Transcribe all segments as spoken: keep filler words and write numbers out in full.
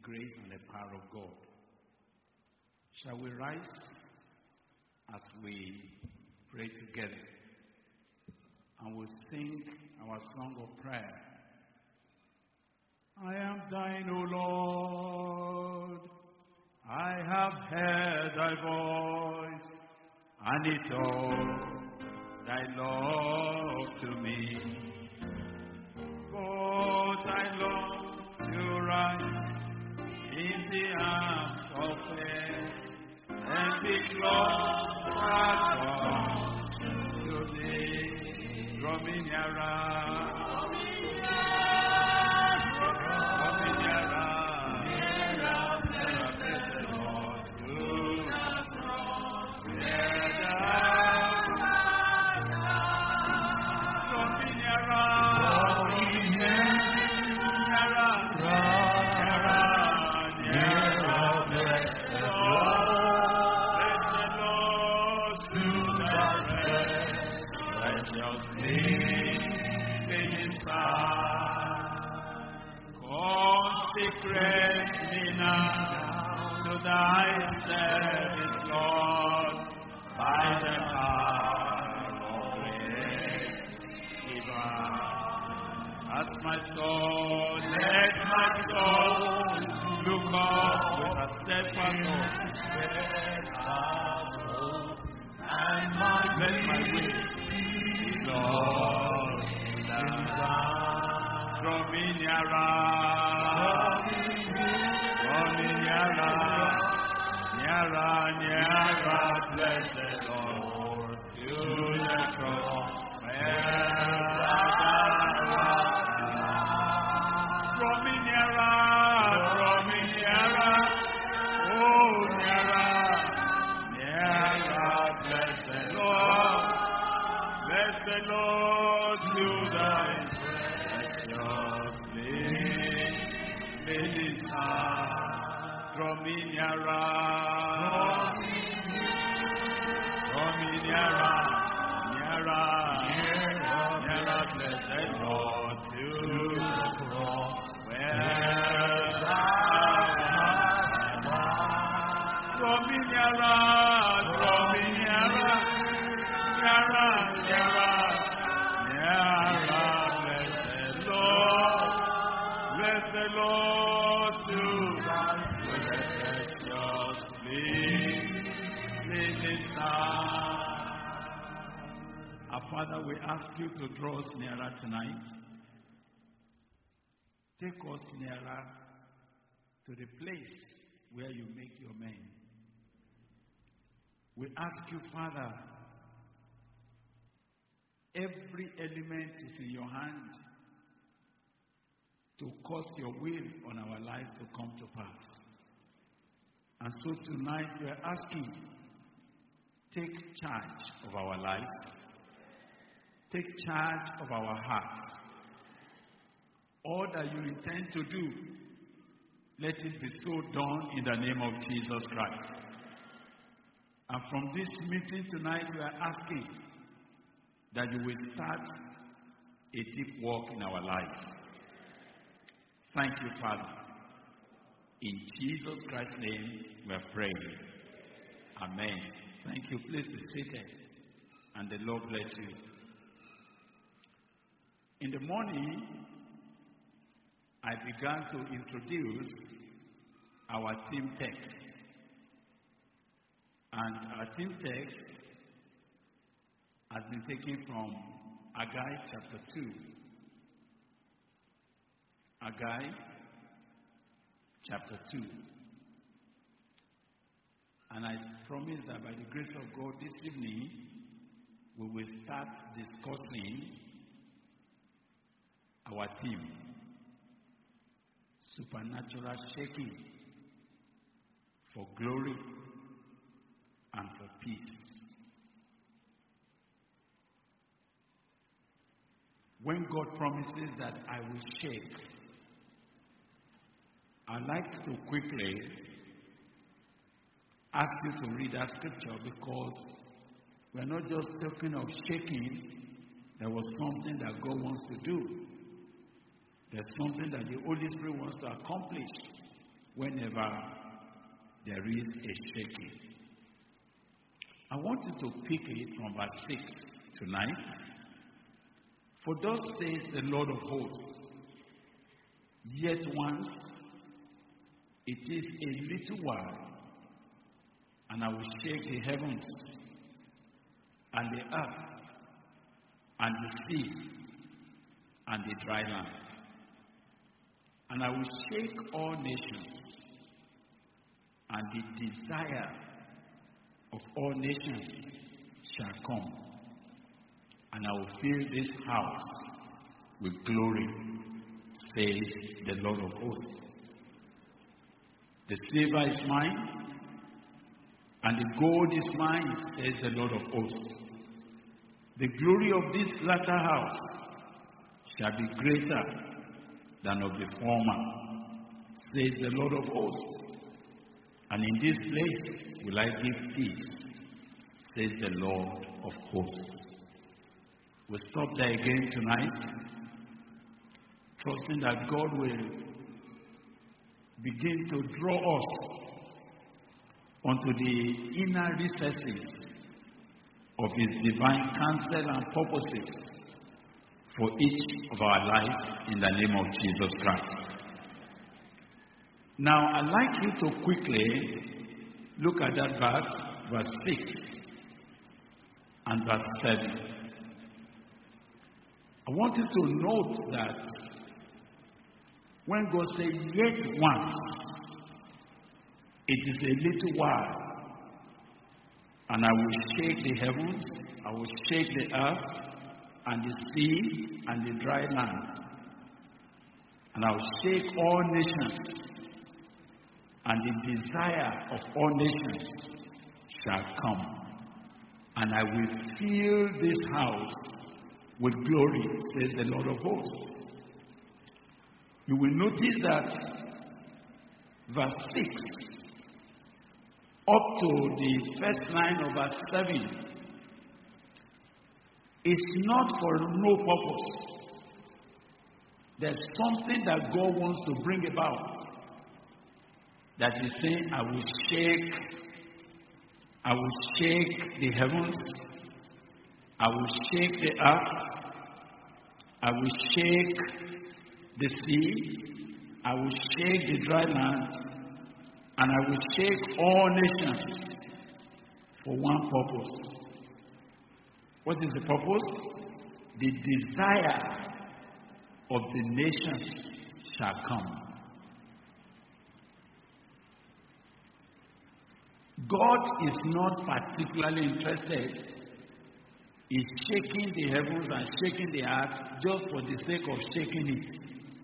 grace and the power of God. Shall we rise as we pray together? And we'll sing our song of prayer. I am thine, O Lord. I have heard thy voice, and it all thy love to me. But I long to rise in the arms of faith, and be close to thee. Draw me nearer. Consecrate me now to thy service, Lord, by the power of grace divine. As my soul, let my soul look up with a steadfast hope, and my let my way be Lord divine. Draw me nearer. Blessed Lord, to the cross, where draw me nearer, draw me nearer, oh nearer, nearer, blessed Lord, blessed Lord, to thy precious name, Melissa, draw me nearer. Father, we ask you to draw us nearer tonight. Take us nearer to the place where you make your men. We ask you, Father, every element is in your hand to cause your will on our lives to come to pass. And so tonight we are asking, take charge of our lives. Take charge of our hearts. All that you intend to do, let it be so done in the name of Jesus Christ. And from this meeting tonight, we are asking that you will start a deep work in our lives. Thank you, Father. In Jesus Christ's name, we are praying. Amen. Thank you. Please be seated. And the Lord bless you. In the morning, I began to introduce our theme text. And our theme text has been taken from Haggai chapter two. Haggai chapter two. And I promise that by the grace of God this evening, we will start discussing our theme, supernatural shaking for glory and for peace. When God promises that I will shake, I'd like to quickly ask you to read that scripture, because we're not just talking of shaking. There was something that God wants to do. There's something that the Holy Spirit wants to accomplish whenever there is a shaking. I want you to pick it from verse six tonight. For thus says the Lord of hosts, yet once it is a little while, and I will shake the heavens and the earth and the sea and the dry land. And I will shake all nations, and the desire of all nations shall come. And I will fill this house with glory, says the Lord of hosts. The silver is mine, and the gold is mine, says the Lord of hosts. The glory of this latter house shall be greater than of the former, says the Lord of hosts. And in this place will I give peace, says the Lord of hosts. We'll stop there again tonight, trusting that God will begin to draw us onto the inner recesses of His divine counsel and purposes for each of our lives in the name of Jesus Christ. Now, I'd like you to quickly look at that verse, verse six and verse seven. I want you to note that when God says, yet once, it is a little while, and I will shake the heavens, I will shake the earth, and the sea, and the dry land, and I will shake all nations, and the desire of all nations shall come, and I will fill this house with glory, says the Lord of hosts. You will notice that verse six up to the first line of verse seven is not for no purpose. There's something that God wants to bring about. That He's saying, I will shake, I will shake the heavens, I will shake the earth, I will shake the sea, I will shake the dry land, and I will shake all nations for one purpose. What is the purpose? The desire of the nations shall come. God is not particularly interested in shaking the heavens and shaking the earth just for the sake of shaking it.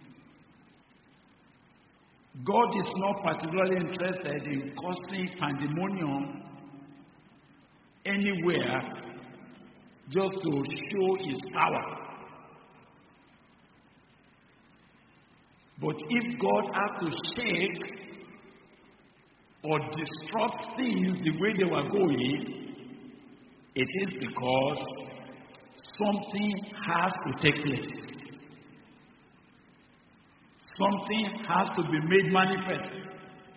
God is not particularly interested in causing pandemonium anywhere just to show His power. But if God had to shake or disrupt things the way they were going, it is because something has to take place. Something has to be made manifest.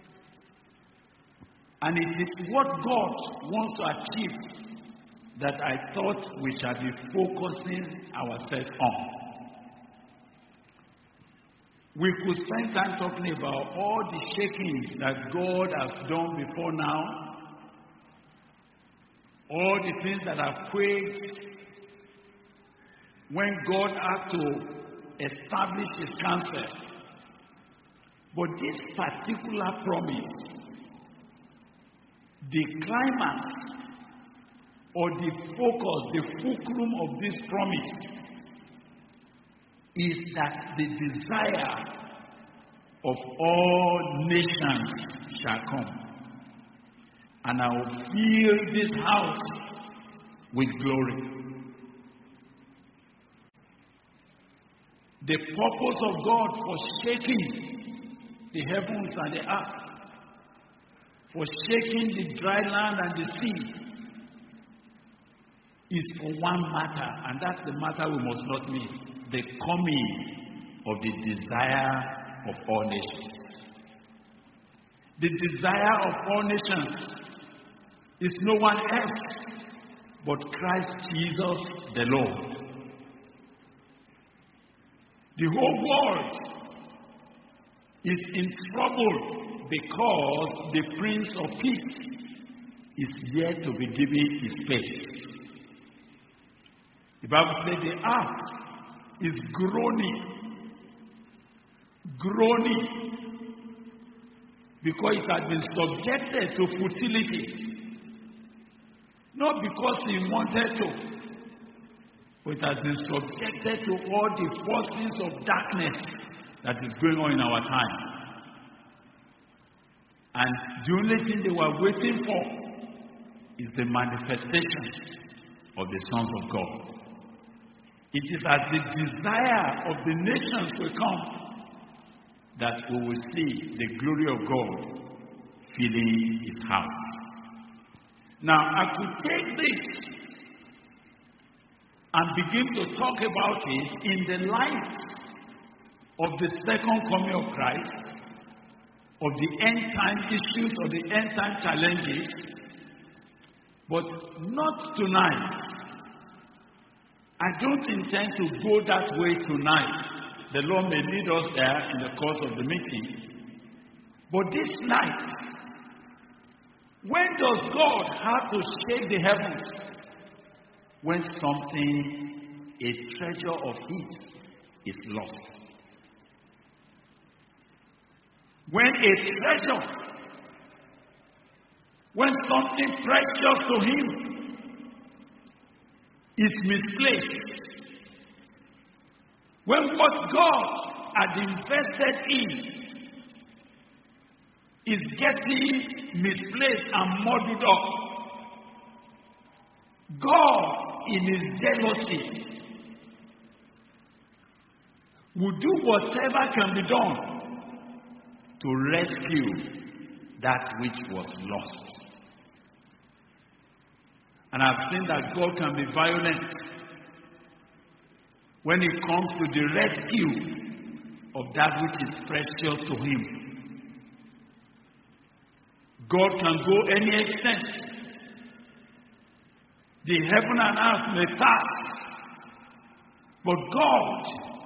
And it is what God wants to achieve that I thought we shall be focusing ourselves on. We could spend time talking about all the shakings that God has done before now, all the things that have quaked when God had to establish His counsel. But this particular promise, the climax or the focus, the fulcrum of this promise is that the desire of all nations shall come. And I will fill this house with glory. The purpose of God for shaking the heavens and the earth, for shaking the dry land and the sea, is for one matter, and that's the matter we must not miss: the coming of the desire of all nations. The desire of all nations is no one else but Christ Jesus the Lord. The whole world is in trouble because the Prince of Peace is yet to be given his space. The Bible says the earth is groaning, groaning, because it has been subjected to futility. Not because he wanted to, but it has been subjected to all the forces of darkness that is going on in our time. And the only thing they were waiting for is the manifestation of the sons of God. It is as the desire of the nations will come that we will see the glory of God filling his house. Now, I could take this and begin to talk about it in the light of the second coming of Christ, of the end time issues, of the end time challenges, but not tonight. I don't intend to go that way tonight. The Lord may lead us there in the course of the meeting. But this night, when does God have to shake the heavens? When something, a treasure of his, is lost. When a treasure, when something precious to him is misplaced, when what God had invested in is getting misplaced and muddled up, God, in his jealousy, will do whatever can be done to rescue that which was lost. And I've seen that God can be violent when it comes to the rescue of that which is precious to him. God can go any extent. The heaven and earth may pass, but God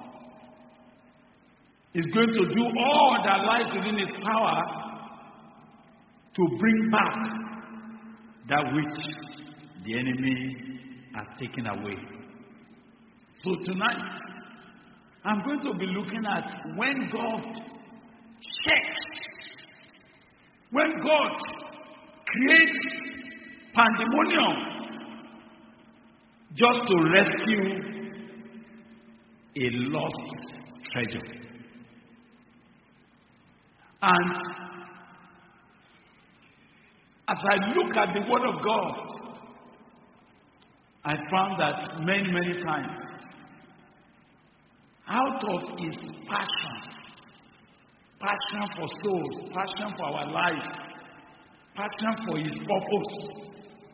is going to do all that lies within his power to bring back that which the enemy has taken away. So tonight, I'm going to be looking at when God shakes, when God creates pandemonium just to rescue a lost treasure. And as I look at the Word of God, I found that many, many times, out of his passion, passion for souls, passion for our lives, passion for his purpose,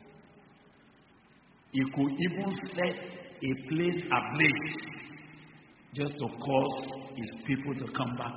he could even set a place ablaze just to cause his people to come back.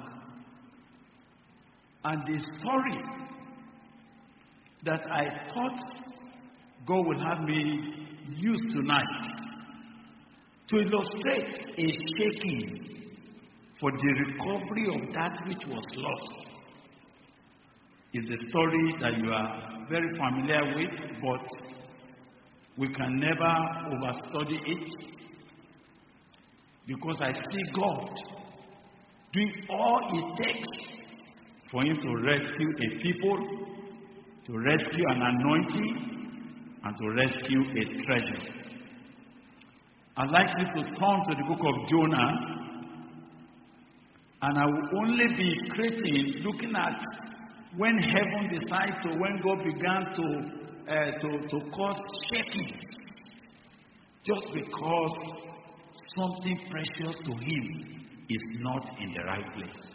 And the story that I thought God would have me use tonight to illustrate a shaking for the recovery of that which was lost is the story that you are very familiar with, but we can never overstudy it, because I see God doing all it takes for him to rescue a people, to rescue an anointing, and to rescue a treasure. I'd like you to turn to the book of Jonah, and I will only be creating, looking at when heaven decides to, when God began to, uh, to, to cause shaking, just because something precious to him is not in the right place.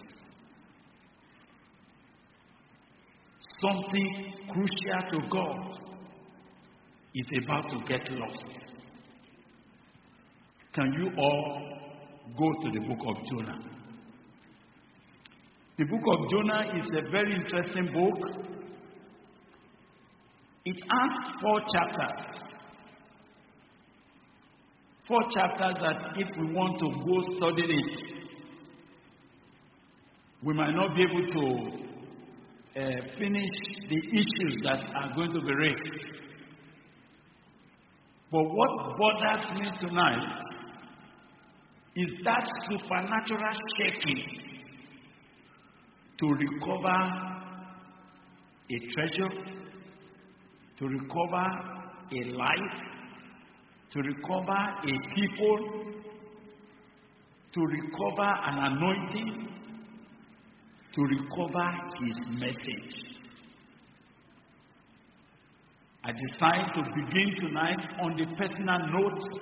Something crucial to God is about to get lost. Can you all go to the book of Jonah? The book of Jonah is a very interesting book. It has four chapters. Four chapters that if we want to go study it, we might not be able to uh, finish the issues that are going to be raised. But what bothers me tonight is that supernatural shaking to recover a treasure, to recover a life, to recover a people, to recover an anointing, to recover his message. I decide to begin tonight on the personal note,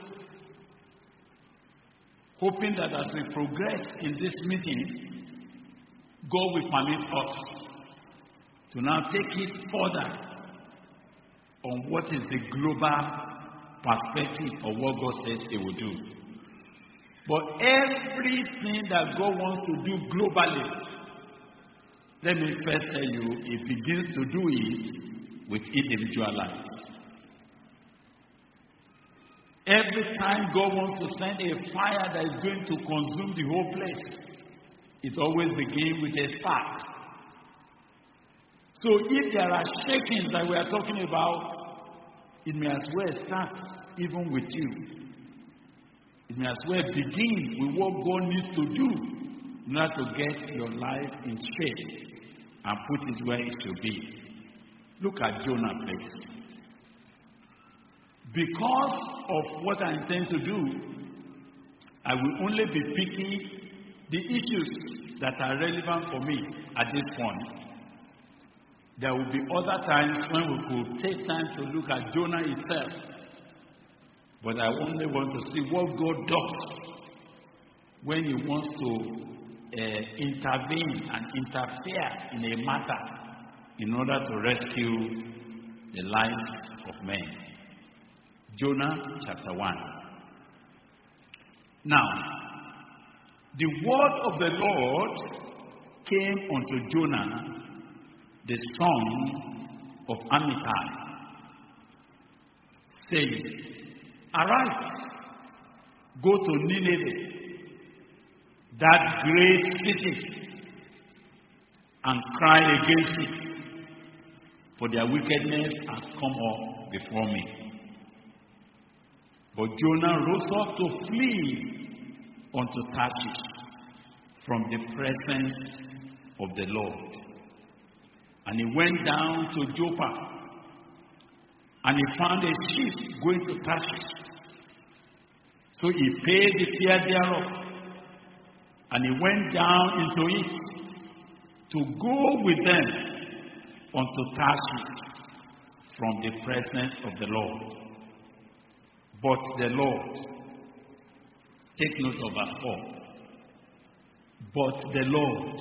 hoping that as we progress in this meeting, God will permit us to now take it further on what is the global perspective of what God says he will do. But everything that God wants to do globally, let me first tell you, he begins to do it with individual lives. Every time God wants to send a fire that is going to consume the whole place, it always begins with a spark. So if there are shakings that we are talking about, it may as well start even with you. It may as well begin with what God needs to do in order to get your life in shape and put it where it should be. Look at Jonah, please. Because of what I intend to do, I will only be picking the issues that are relevant for me at this point. There will be other times when we could take time to look at Jonah itself. But I only want to see what God does when he wants to uh, intervene and interfere in a matter in order to rescue the lives of men. Jonah chapter one. Now, the word of the Lord came unto Jonah, the son of Amittai, saying, Arise, go to Nineveh, that great city, and cry against it, for their wickedness has come up before me. But Jonah rose up to flee unto Tarshish from the presence of the Lord. And he went down to Joppa, and he found a ship going to Tarshish. So he paid the fare thereof, and he went down into it to go with them unto Tarshish from the presence of the Lord. But the Lord, take note of verse four. But the Lord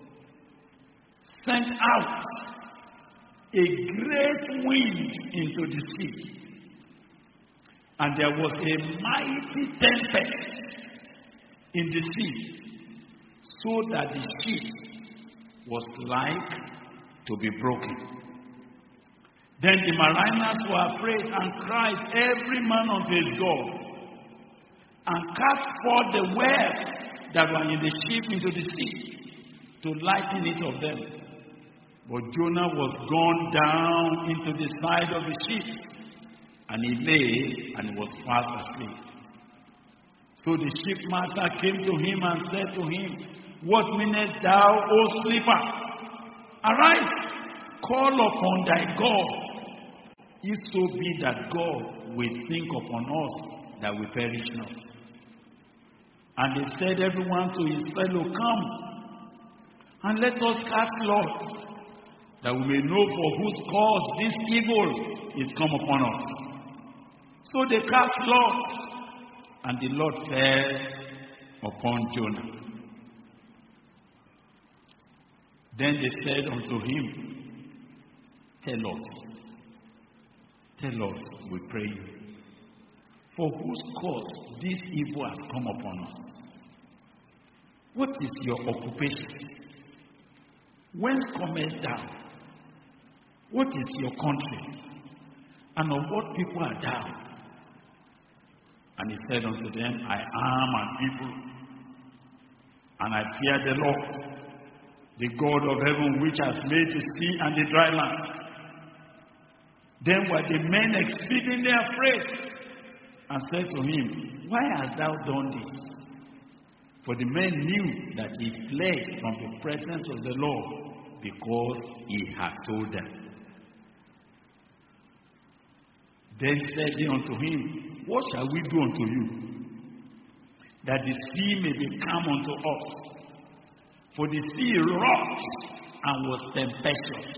sent out a great wind into the sea, and there was a mighty tempest in the sea, so that the ship was like to be broken. Then the mariners were afraid and cried, every man unto his God, and cast forth the wares that were in the ship into the sea, to lighten it of them. But Jonah was gone down into the side of the ship, and he lay and he was fast asleep. So the shipmaster came to him and said to him, What meanest thou, O sleeper? Arise, call upon thy God. If so be that God will think upon us that we perish not. And they said, everyone to his fellow, Come, and let us cast lots, that we may know for whose cause this evil is come upon us. So they cast lots, and the Lord fell upon Jonah. Then they said unto him, Tell us, tell us, we pray you, for whose cause this evil has come upon us. What is your occupation? Whence comest thou? What is your country? And of what people are thou? And he said unto them, I am an Hebrew, and I fear the Lord, the God of heaven, which has made the sea and the dry land. Then were the men exceedingly afraid, and said to him, Why hast thou done this? For the men knew that he fled from the presence of the Lord, because he had told them. Then said he unto him, What shall we do unto you, that the sea may be calm unto us? For the sea rocked and was tempestuous.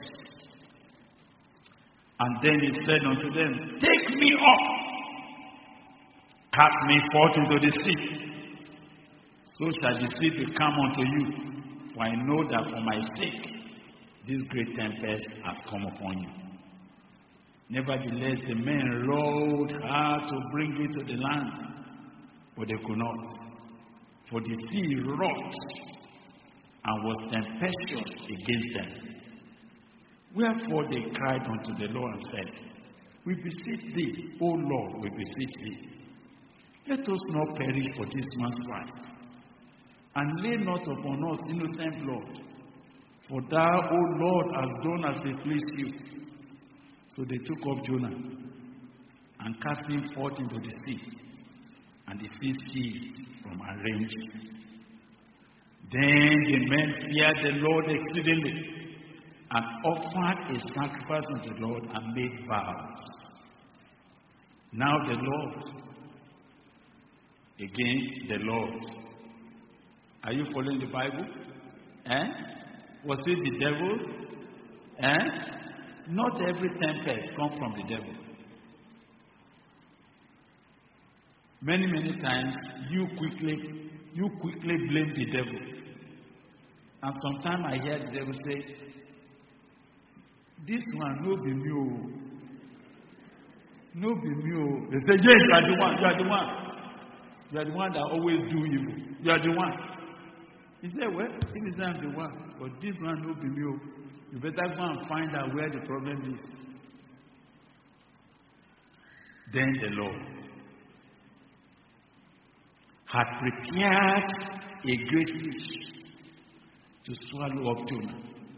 And then he said unto them, Take me up, cast me forth into the sea. So shall the sea be calm unto you. For I know that for my sake this great tempest has come upon you. Nevertheless, the men rowed hard to bring it to the land, but they could not. For the sea rocked and was tempestuous against them. Wherefore they cried unto the Lord and said, We beseech thee, O Lord, we beseech thee, let us not perish for this man's life, and lay not upon us innocent blood. For thou, O Lord, hast done as it pleased you. So they took up Jonah and cast him forth into the sea, and the sea ceased from her raging. Then the men feared the Lord exceedingly, and offered a sacrifice unto the Lord, and made vows. Now the Lord, again the Lord. Are you following the Bible? Eh? Was it the devil? Eh? Not every tempest comes from the devil. Many, many times you quickly you quickly blame the devil. And sometimes I hear the devil say, This one no be me. Oh. No be me. Oh. They say, Yes, you are the one, you are the one. You are the one that always do evil. You are the one. He said, Well, it is not the one, but this one no be me. Oh. You better go and find out where the problem is. Then the Lord had prepared a great fish to swallow up Jonah.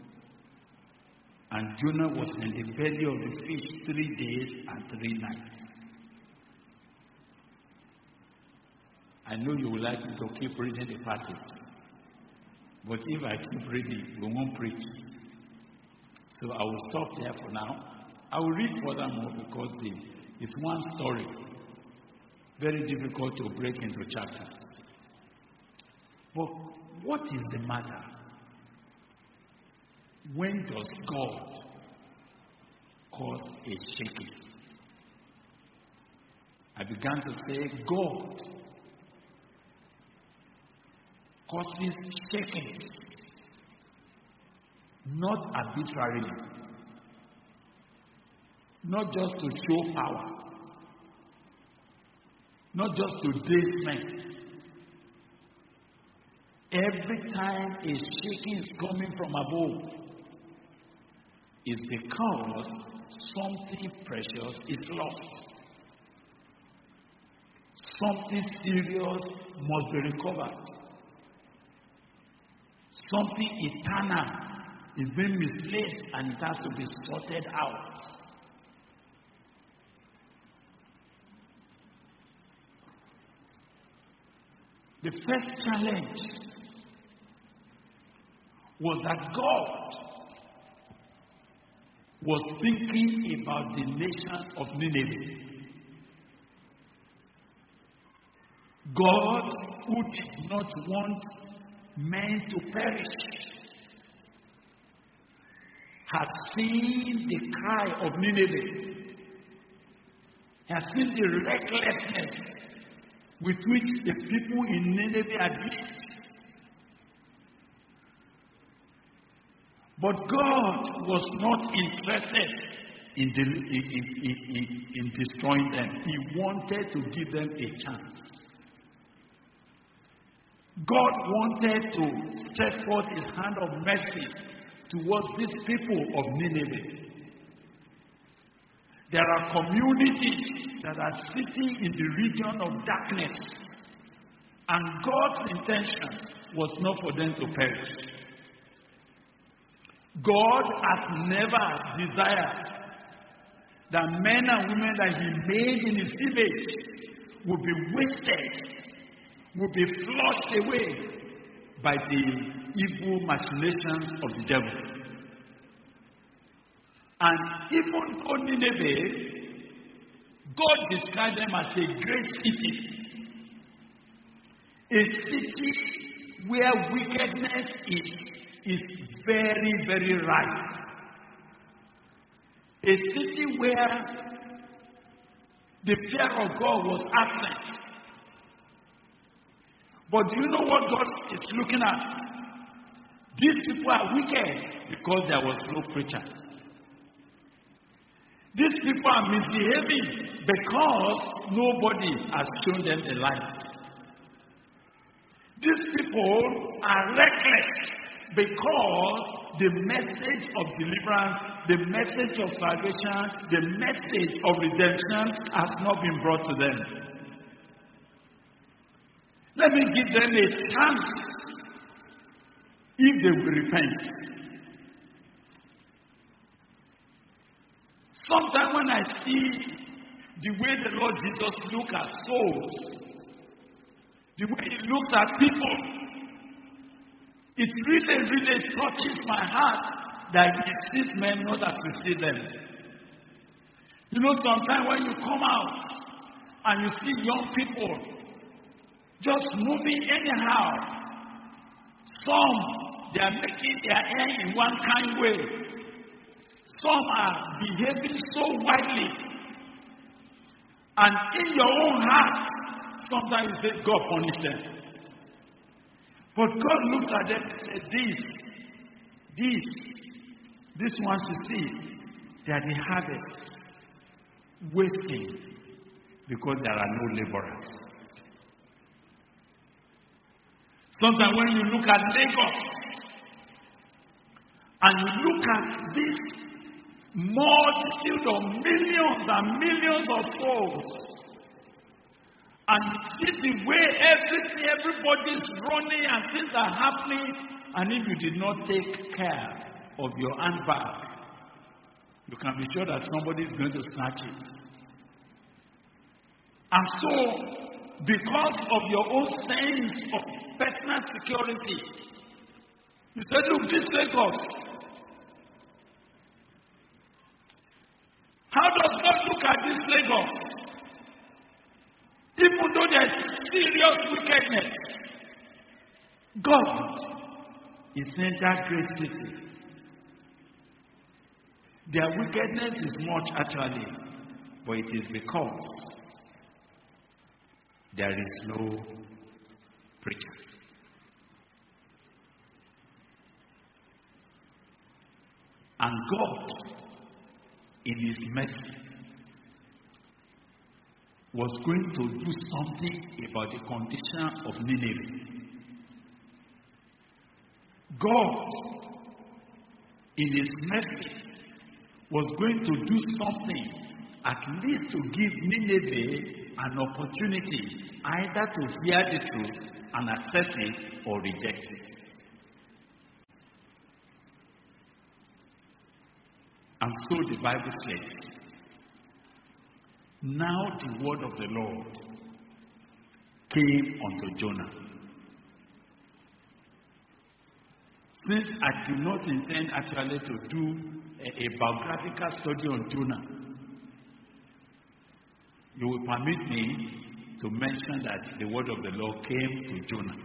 And Jonah was in the belly of the fish three days and three nights. I know you would like me to keep reading the passage. But if I keep reading, we won't preach. So I will stop there for now. I will read furthermore because the, it's one story. Very difficult to break into chapters. But what is the matter? When does God cause a shaking? I began to say God causes shakings, not arbitrarily, not just to show power, not just to daze men. Every time a shaking is coming from above, is because something precious is lost. Something serious must be recovered. Something eternal is being misplaced and it has to be sorted out. The first challenge was that God was thinking about the nation of Nineveh. God who did not want men to perish had seen the cry of Nineveh, has seen the recklessness with which the people in Nineveh had lived. But God was not interested in, the, in, in, in, in destroying them. He wanted to give them a chance. God wanted to stretch forth his hand of mercy to towards these people of Nineveh. There are communities that are sitting in the region of darkness, and God's intention was not for them to perish. God has never desired that men and women that He made in His image will be wasted, will be flushed away by the evil machinations of the devil. And even though Nineveh, God described them as a great city, a city where wickedness is, is very, very ripe, a city where the fear of God was absent. But do you know what God is looking at? These people are wicked because there was no preacher. These people are misbehaving because nobody has shown them the light. These people are reckless because the message of deliverance, the message of salvation, the message of redemption has not been brought to them. Let me give them a chance if they will repent. Sometimes when I see the way the Lord Jesus looks at souls, the way He looks at people, it really, really touches my heart that He sees men not as we see them. You know, sometimes when you come out and you see young people just moving anyhow, some, they are making their hair in one kind way. Some are behaving so widely. And in your own heart, sometimes you say, God punish them. But God looks at them and says, These, these, these ones you see, they are the harvest, wasting because there are no laborers. Sometimes when you look at Lagos and you look at this multitude of millions and millions of souls, and you see the way everything, everybody is running and things are happening, and if you did not take care of your handbag, you can be sure that somebody is going to snatch it. And so, because of your own sense of personal security, you said, look, this Lagos, how does God look at this Lagos? Even though there's serious wickedness, God is in that great city. Their wickedness is much actually, but it is because there is no preacher. And God, in His mercy, was going to do something about the condition of Nineveh. God, in His mercy, was going to do something, at least to give Nineveh an opportunity either to hear the truth and accept it or reject it. And so the Bible says, now the word of the Lord came unto Jonah. Since I do not intend actually to do a, a biographical study on Jonah, you will permit me to mention that the word of the Lord came to Jonah.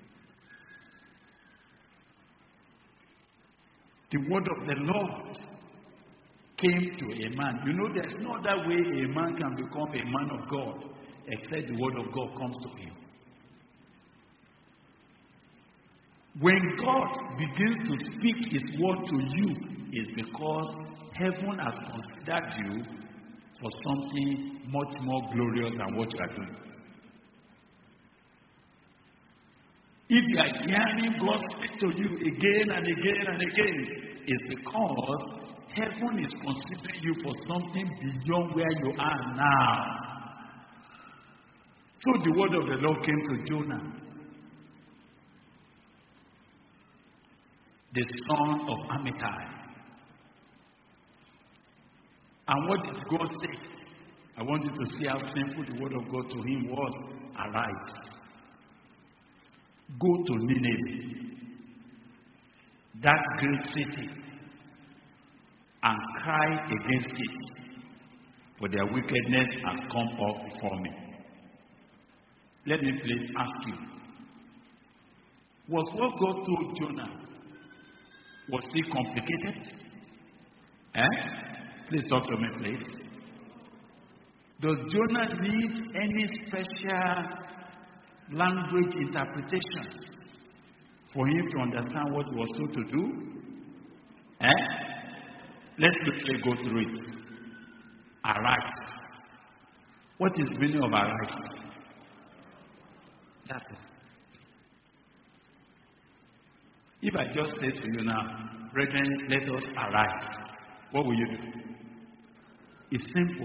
The word of the Lord came to a man. You know, there's no other way a man can become a man of God except the word of God comes to him. When God begins to speak His word to you, it's because heaven has considered you for something much more glorious than what you are doing. If you are hearing God speak to you again and again and again, is because heaven is considering you for something beyond where you are now. So the word of the Lord came to Jonah, the son of Amittai. And what did God say? I want you to see how simple the word of God to him was. Arise. Go to Nineveh, that great city, and cry against it, for their wickedness has come up before me. Let me please ask you, was what God told Jonah, was it complicated? Eh? Please talk to me, please. Does Jonah need any special language interpretation for him to understand what he was told to do? Eh? Let's quickly go through it. Arise. What is the meaning of arise? That's it. If I just say to you now, brethren, let us arise, what will you do? It's simple.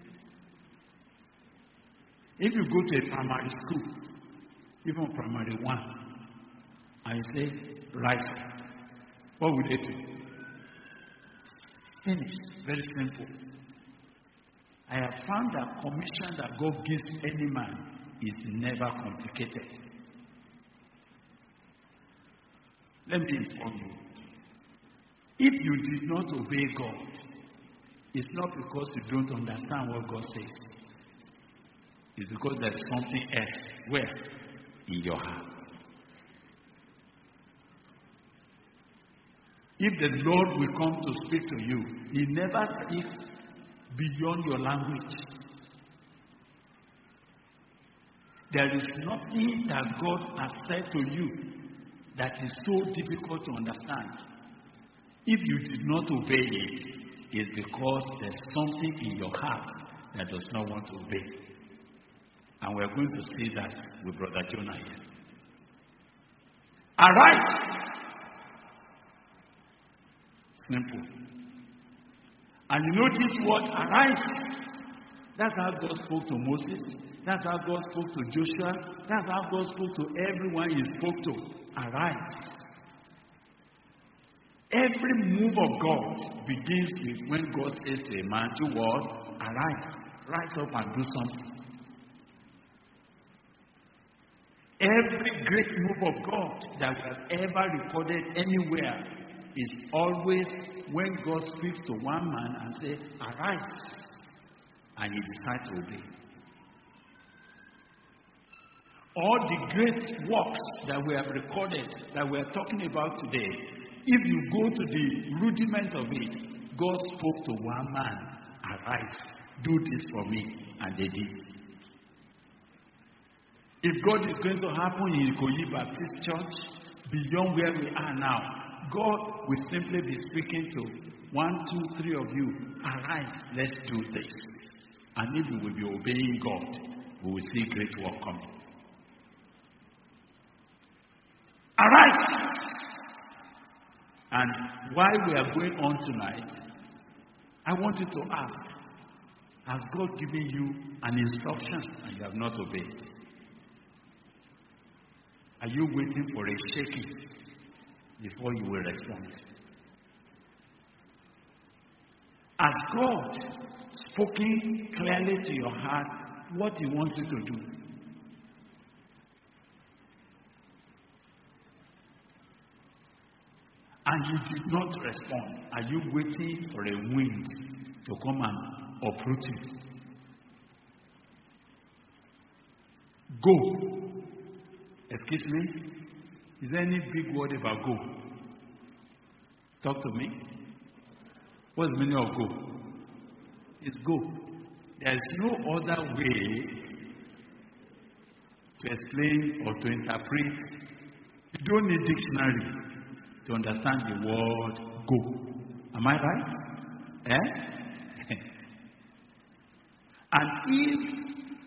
If you go to a primary school, even primary one, and you say, rise, what would they do? Finish. Very simple. I have found that commission that God gives any man is never complicated. Let me inform you. If you did not obey God, it's not because you don't understand what God says. It's because there's something else. Where? In your heart. If the Lord will come to speak to you, He never speaks beyond your language. There is nothing that God has said to you that is so difficult to understand. If you did not obey it, it's because there's something in your heart that does not want to obey. And we're going to see that with Brother Jonah here. Arise! Simple. And you know this word, arise? That's how God spoke to Moses. That's how God spoke to Joshua. That's how God spoke to everyone He spoke to. Arise. Every move of God begins with when God says to a man, do what? Arise. Rise up and do something. Every great move of God that we have ever recorded anywhere is always when God speaks to one man and says, arise. And he decides to obey. All the great works that we have recorded, that we are talking about today, if you go to the rudiment of it, God spoke to one man, arise, do this for me, and they did. If God is going to happen in Ikoyi Baptist Church, beyond where we are now, God will simply be speaking to one, two, three of you, arise, let's do this. And if we will be obeying God, we will see great work coming. Arise! And while we are going on tonight, I want you to ask, has God given you an instruction and you have not obeyed? Are you waiting for a shaking before you will respond? Has God spoken clearly to your heart what He wants you to do? And you did not respond. Are you waiting for a wind to come and uproot you? Go. Excuse me? Is there any big word about go? Talk to me. What's the meaning of go? It's go. There is no other way to explain or to interpret. You don't need dictionary to understand the word go. Am I right? Eh? And if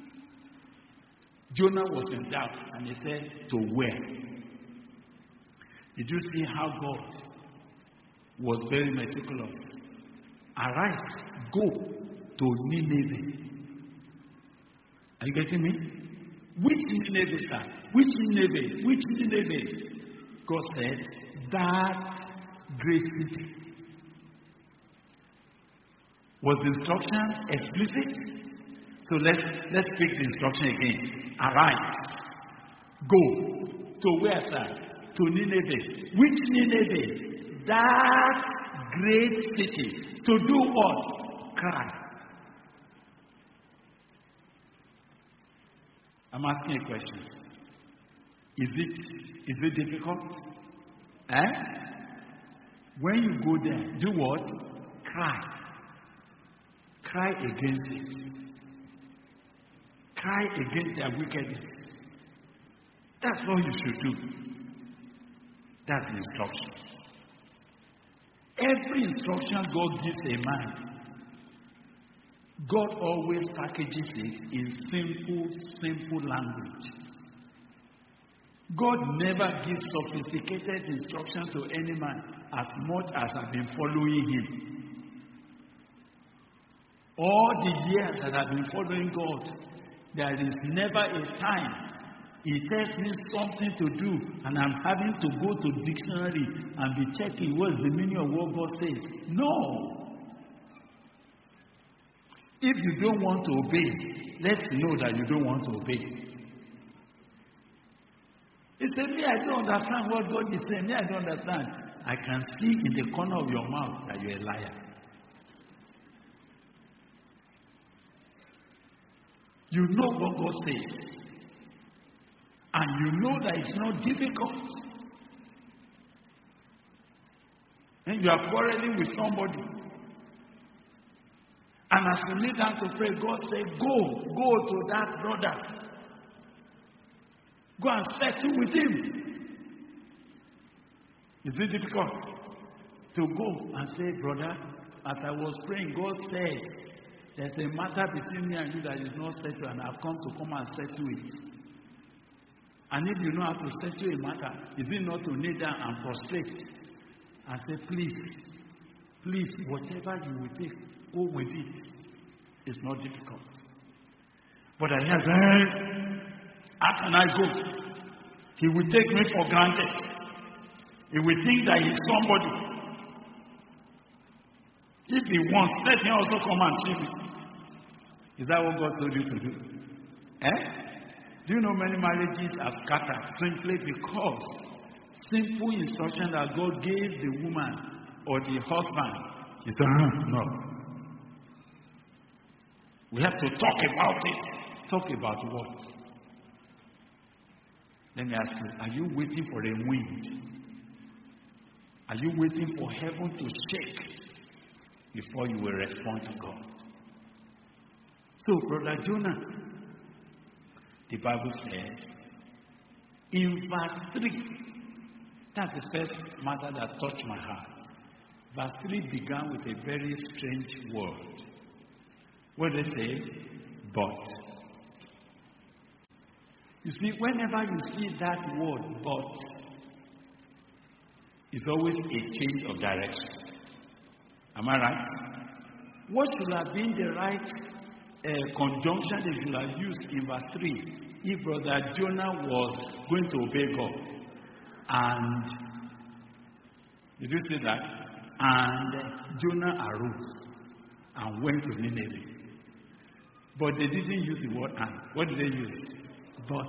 Jonah was in doubt and he said, to where? Did you see how God was very meticulous. Arise, go to Nineveh. Are you getting me? Which Nineveh, sir? Which Nineveh? Which Nineveh? God said, that great city. Was the instruction explicit? So let's let's pick the instruction again. Arise, go to where, sir? To Nineveh. Which Nineveh? That great city. To do what? Cry. I'm asking a question. Is it is it difficult? Eh? When you go there, do what? Cry. Cry against it. Cry against their wickedness. That's what you should do. That's the instruction. Every instruction God gives a man, God always packages it in simple, simple language. God never gives sophisticated instruction to any man as much as I've been following him. All the years that I've been following God, there is never a time He tells me something to do and I'm having to go to dictionary and be checking what's the meaning of what God says. No. If you don't want to obey, let's know that you don't want to obey. He said, me, I don't understand what God is saying. Me, I don't understand. I can see in the corner of your mouth that you're a liar. You know what God says. And you know that it's not difficult. And you are quarreling with somebody. And as you kneel down to pray, God said, go, go to that brother. Go and settle with him. Is it difficult to go and say, brother, as I was praying, God said, there's a matter between me and you that is not settled, and I've come to come and settle it. And if you know how to settle a matter, is it not to kneel down and prostrate and say, please, please, whatever you will take, go with it. It's not difficult. But I hear, hey, how can I go? He will take me for granted. He will think that he's somebody. If he wants, let him also come and see me. Is that what God told you to do? Eh? Do you know many marriages are scattered simply because simple instruction that God gave the woman or the husband, he said, no. We have to talk about it. Talk about what? Let me ask you, are you waiting for a wind? Are you waiting for heaven to shake before you will respond to God? So, Brother Jonah, the Bible said, in verse three, that's the first matter that touched my heart. Verse three began with a very strange word. What did they say? But. You see, whenever you see that word, but, it's always a change of direction. Am I right? What should have been the right uh, conjunction they should have used in verse three if Brother Jonah was going to obey God? And, did you see that? And Jonah arose and went to Nineveh. But they didn't use the word and. What did they use? But.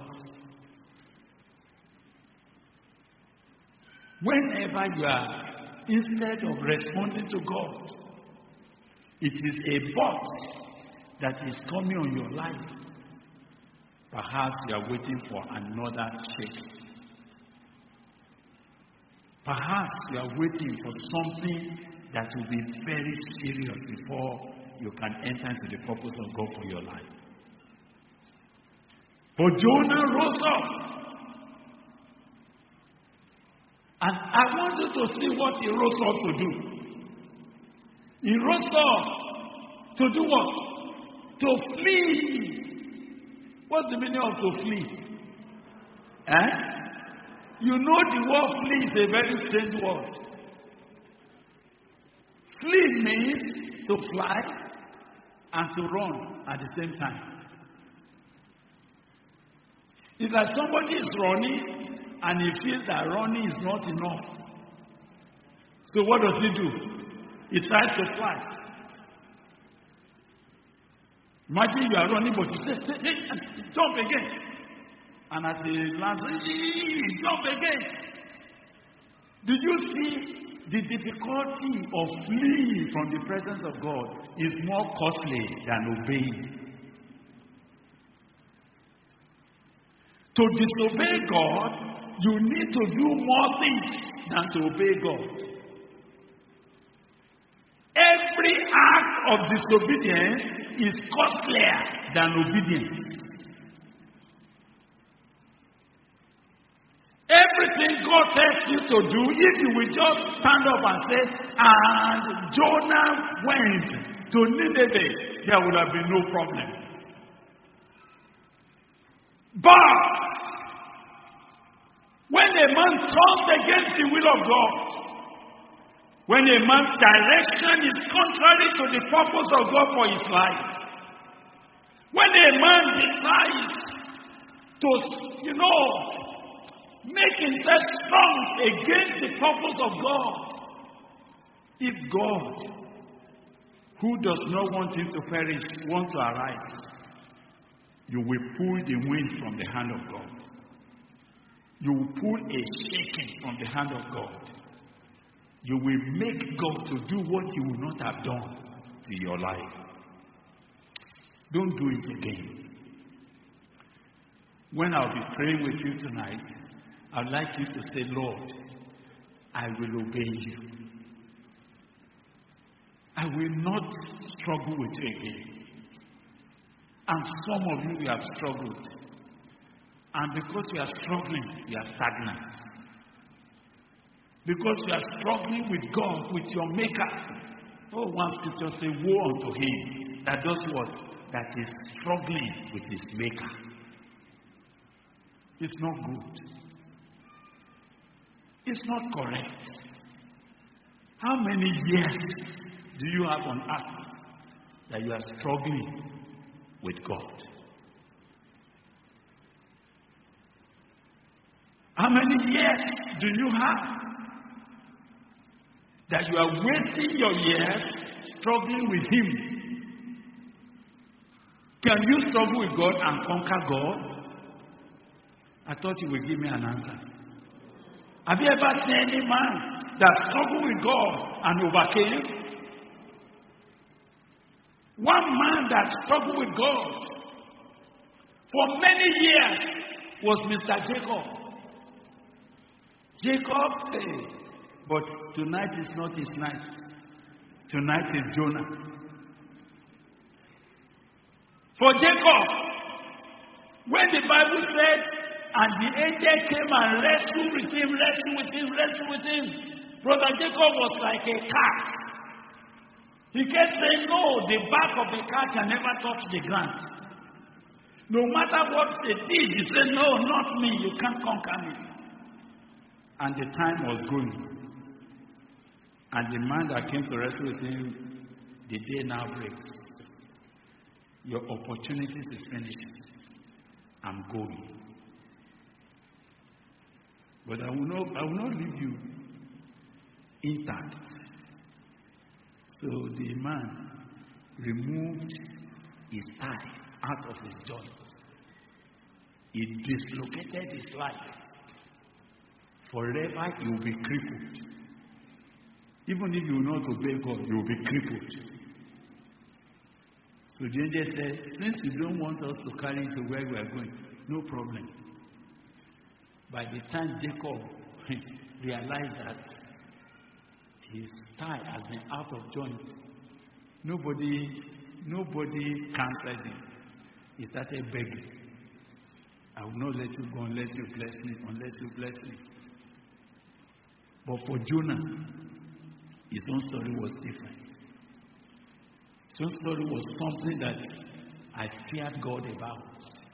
Whenever you are, instead of responding to God, it is a but that is coming on your life. Perhaps you are waiting for another shake. Perhaps you are waiting for something that will be very serious before you can enter into the purpose of God for your life. But Jonah rose up. And I want you to see what he rose up to do. He rose up to do what? To flee. What's the meaning of to flee? Eh? You know the word flee is a very strange word. Flee means to fly and to run at the same time. It's like somebody is running and he feels that running is not enough. So what does he do? He tries to fly. Imagine you are running, but you say, hey, hey, jump again. And as he lands, jump again. Did you see the difficulty of fleeing from the presence of God is more costly than obeying? To disobey God, you need to do more things than to obey God. Every act of disobedience is costlier than obedience. Everything God tells you to do, if you will just stand up and say, and Jonah went to Nineveh, there would have been no problem. But when a man turns against the will of God, when a man's direction is contrary to the purpose of God for his life, when a man decides to, you know, make himself strong against the purpose of God, if God, who does not want him to perish, wants to arise, you will pull the wind from the hand of God. You will pull a shaking from the hand of God. You will make God to do what he would not have done to your life. Don't do it again. When I'll be praying with you tonight, I'd like you to say, Lord, I will obey you. I will not struggle with you again. And some of you, you have struggled. And because you are struggling, you are stagnant. Because you are struggling with God, with your Maker. Oh, one scripture says, woe unto him that does what? That is struggling with his Maker. It's not good. It's not correct. How many years do you have on earth that you are struggling with God? How many years do you have that you are wasting your years struggling with him? Can you struggle with God and conquer God? I thought you would give me an answer. Have you ever seen any man that struggled with God and overcame? One man that struggled with God for many years was Mister Jacob. Jacob, hey, but tonight is not his night. Tonight is Jonah. For Jacob, when the Bible said, and the angel came and wrestled with him, wrestled with him, wrestled with him, Brother Jacob was like a cat. He kept saying, no, the back of the cat can never touch the ground. No matter what they did, he said, no, not me, you can't conquer me. And the time was going. And the man that came to wrestle with him, the day now breaks. Your opportunities is finished. I'm going. But I will not, I will not leave you intact. So the man removed his thigh out of his joint. He dislocated his life. Forever he will be crippled. Even if you will not obey God, you will be crippled. So the angel said, since you don't want us to carry you to where we are going, no problem. By the time Jacob realized that his thigh has been out of joint, nobody, nobody counseled him. He started begging. I will not let you go unless you bless me, unless you bless me. But for Jonah, his own story was different. His own story was something that I feared God about.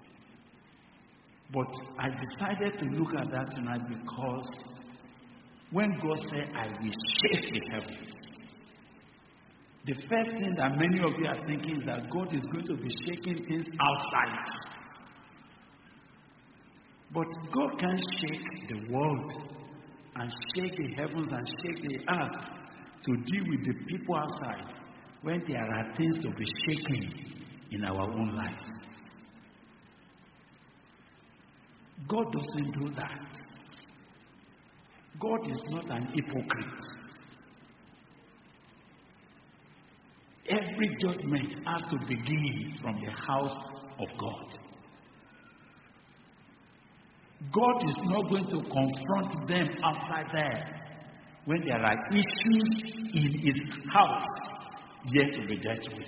But I decided to look at that tonight because when God said, I will shake the heavens, The first thing that many of you are thinking is that God is going to be shaking things outside. But God can shake the world and shake the heavens and shake the earth to deal with the people outside when there are things to be shaken in our own lives. God doesn't do that. God is not an hypocrite. Every judgment has to begin from the house of God. God is not going to confront them outside there when there are issues in his house yet to be dealt with.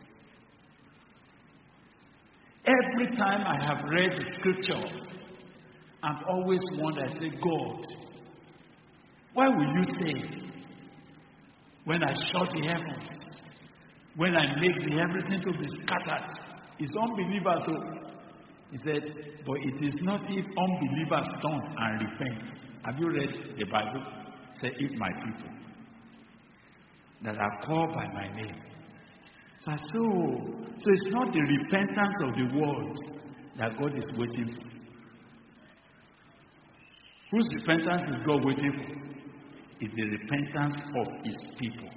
Every time I have read the scripture, I've always wondered, I say, God, why will you say, when I shut the heavens, when I make the everything to be scattered, it's unbelievers. So he said, but it is not if unbelievers turn and repent. Have you read the Bible? Say, if my people that are called by my name. So, so, so it's not the repentance of the world that God is waiting for. Whose repentance is God waiting for? It's the repentance of his people.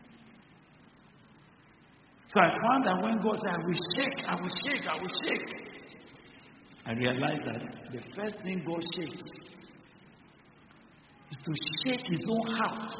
So I found that when God said, I will shake, I will shake, I will shake, I realized that the first thing God shakes is to shake his own house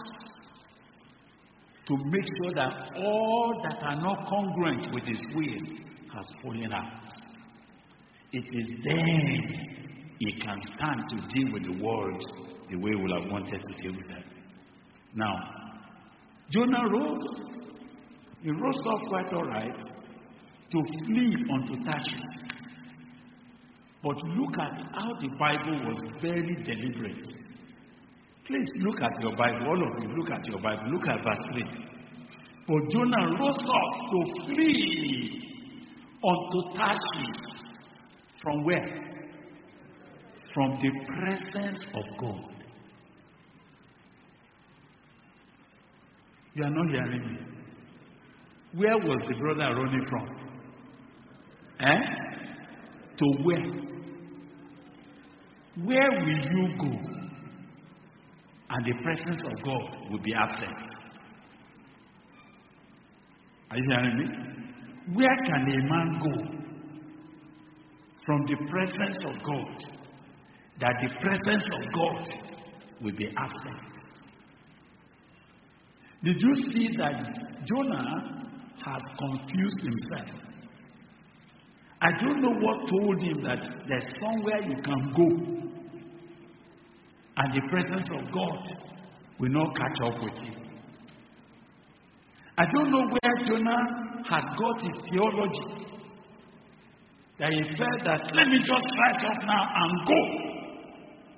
to make sure that all that are not congruent with his will has fallen out. It is then he can stand to deal with the world the way we have wanted to deal with them. Now, Jonah rose. He rose up quite all right to flee unto Tarshish. But look at how the Bible was very deliberate. Please look at your Bible. All of you, look at your Bible. Look at verse three. For Jonah rose up to flee unto Tarshish. From where? From the presence of God. You are not hearing me. Where was the brother running from? Eh? To where? Where will you go and the presence of God will be absent? Are you hearing me? Where can a man go from the presence of God that the presence of God will be absent? Did you see that Jonah has confused himself? I don't know what told him that there's somewhere you can go and the presence of God will not catch up with you. I don't know where Jonah had got his theology, that he felt that let me just rise up now and go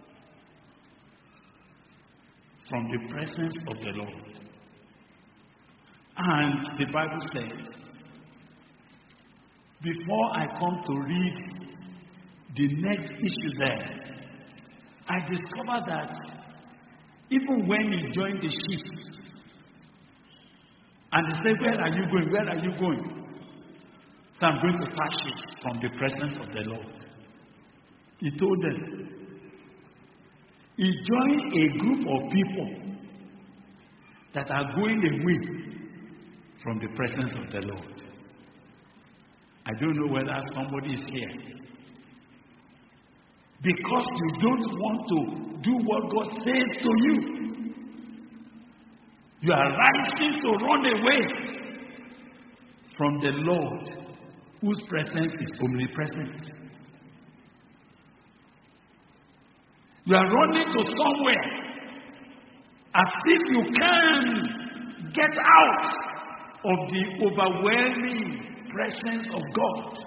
from the presence of the Lord. And the Bible says, before I come to read the next issue there, I discovered that even when he joined the ship, and they said, where are you going? Where are you going? So I'm going to Tarshish from the presence of the Lord. He told them, he joined a group of people that are going away from the presence of the Lord. I don't know whether somebody is here. Because you don't want to do what God says to you. You are rising to run away from the Lord, whose presence is omnipresent. You are running to somewhere as if you can get out of the overwhelming presence of God.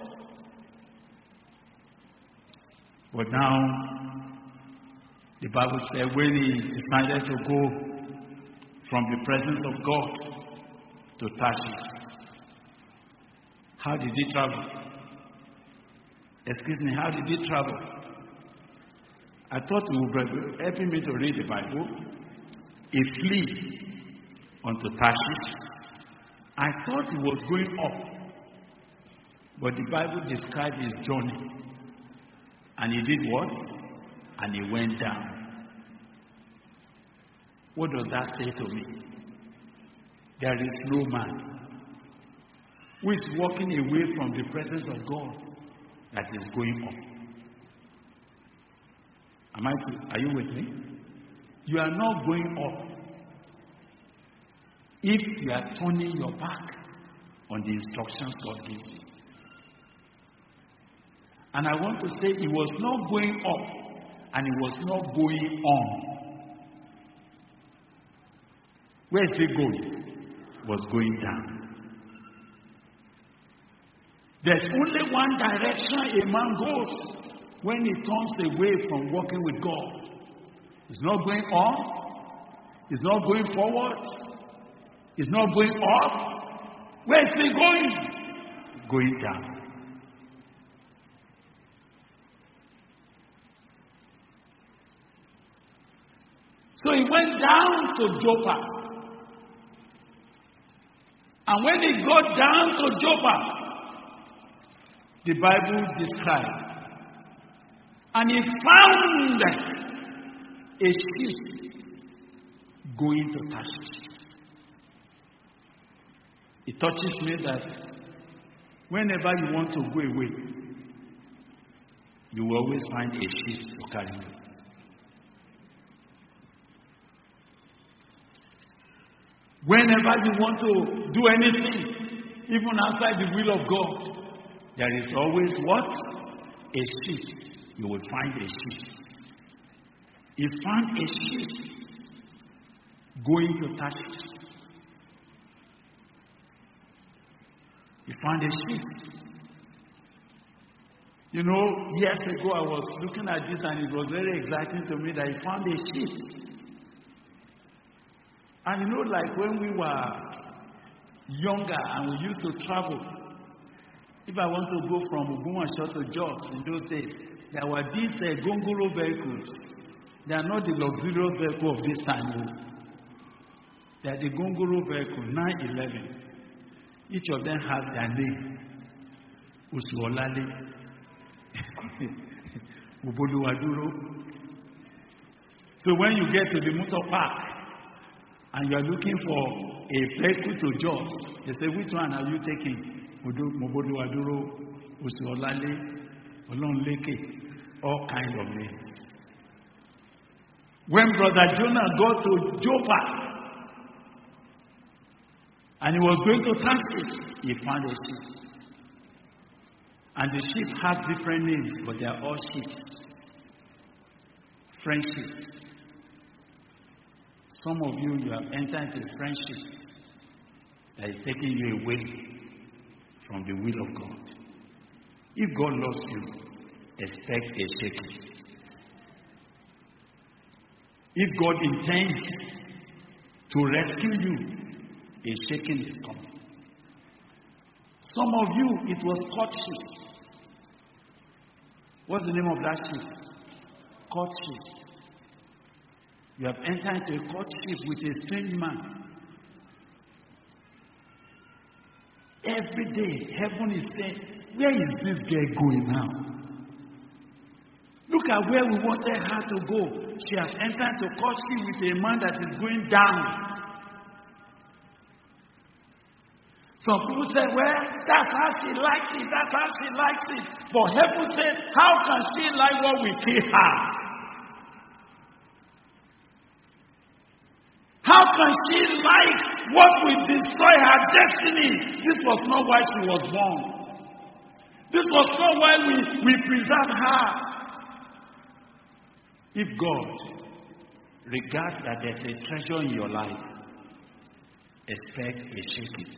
But now, the Bible said when he decided to go from the presence of God to Tarshish, how did he travel? Excuse me, how did he travel? I thought you would be helping me to read the Bible. He flee unto Tarshish I thought he was going up. But the Bible described his journey. And he did what? And he went down. What does that say to me? There is no man who is walking away from the presence of God that is going up. Am I to, are you with me? You are not going up if you are turning your back on the instructions God gives you. And I want to say he was not going up and he was not going on. Where is he going? He was going down. There's only one direction a man goes when he turns away from walking with God. He's not going on. He's not going forward. He's not going up. Where is he going? Going down. So he went down to Joppa. And when he got down to Joppa, the Bible described, and he found a ship going to Tarshish. It touches me that whenever you want to go away, you will always find a ship to carry you. Whenever you want to do anything, even outside the will of God, there is always what? A ship. You will find a ship. He found a ship going to Tarshish. He found a ship. You know, years ago I was looking at this and it was very exciting to me that he found a ship. And you know, like when we were younger and we used to travel, if I want to go from Ogbomoso to Jos in those days, there were these uh, gongoro vehicles. They are not the luxurious vehicle of this time. No. They are the gongoro vehicle, nine eleven. Each of them has their name. Usuolale, Uboluwaduro. So when you get to the motor park, and you are looking for a vehicle to Jos, they say, which one are you taking? Moboduwaduro, Usuolale, Olonleke, all kind of names. When Brother Jonah got to Joppa, and he was going to Tarshish, he found a ship. And the ship has different names, but they are all ships. Friendship. Some of you, you have entered into friendship that is taking you away from the will of God. If God loves you, expect a shaking. If God intends to rescue you, a shaking is coming. Some of you, it was courtship. What's the name of that ship? Courtship. You have entered into a courtship with a strange man. Every day, heaven is saying, where is this girl going now? Look at where we wanted her to go. She has entered into courtship with a man that is going down. Some people say, well, that's how she likes it, that's how she likes it. But heaven said, how can she like what we kill her? How can she like what will destroy her destiny? This was not why she was born. This was not why we, we preserved her. If God regards that there's a treasure in your life, expect a shaking.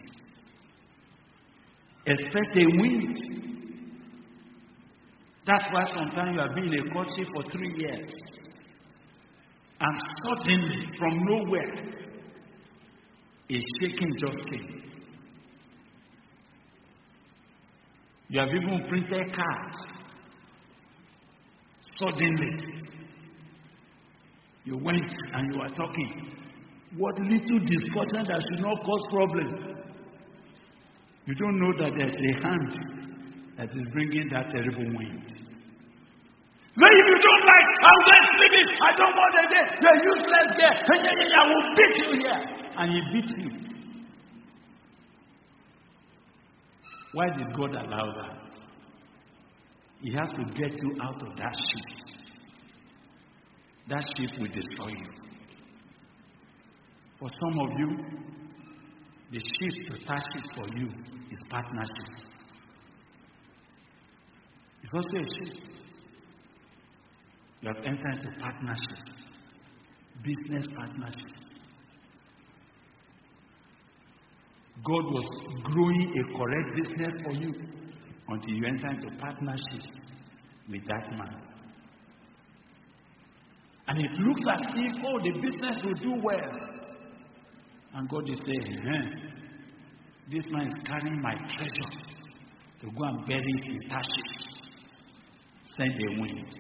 Expect a wind. That's why sometimes you have been in a courtship for three years. And suddenly, from nowhere, a shaking just came. You have even printed cards. Suddenly, you went and you were talking. What little discussion that should not cause problem. You don't know that there's a hand that is bringing that terrible wind. So if you don't like, I'm going to sleep it. I don't want it there. You're useless there. I will beat you here. And he beats you. Why did God allow that? He has to get you out of that ship. That ship will destroy you. For some of you, the ship to Tarshish for you is partnership. It's also a ship. You have entered into partnership, business partnership. God was growing a correct business for you until you enter into partnership with that man. And it looks as if, oh, the business will do well. And God is saying, eh, this man is carrying my treasure to go and bury it in Tarshish. Send a wind.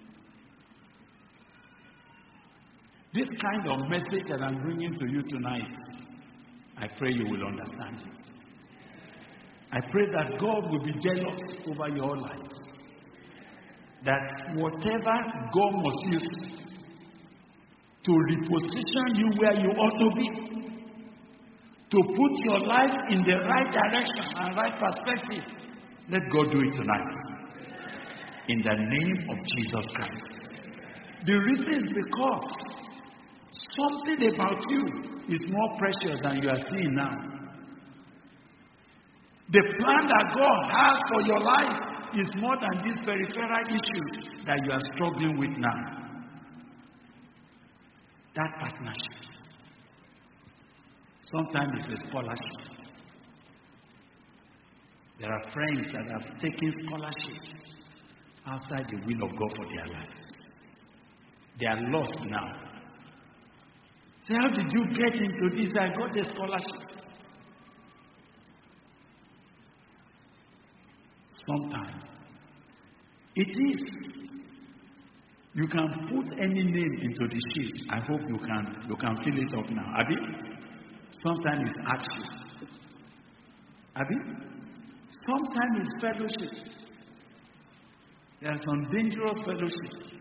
This kind of message that I'm bringing to you tonight, I pray you will understand it. I pray that God will be jealous over your lives. That whatever God must use to reposition you where you ought to be, to put your life in the right direction and right perspective, let God do it tonight. In the name of Jesus Christ. The reason is because something about you is more precious than you are seeing now. The plan that God has for your life is more than these peripheral issues that you are struggling with now. That partnership. Sometimes it's a scholarship. There are friends that have taken scholarship outside the will of God for their lives. They are lost now. Say, how did you get into this? I got a scholarship. Sometimes it is. You can put any name into the sheet. I hope you can you can fill it up now. Abi? Sometimes it's action. Abi? Sometimes it's fellowship. There are some dangerous fellowships.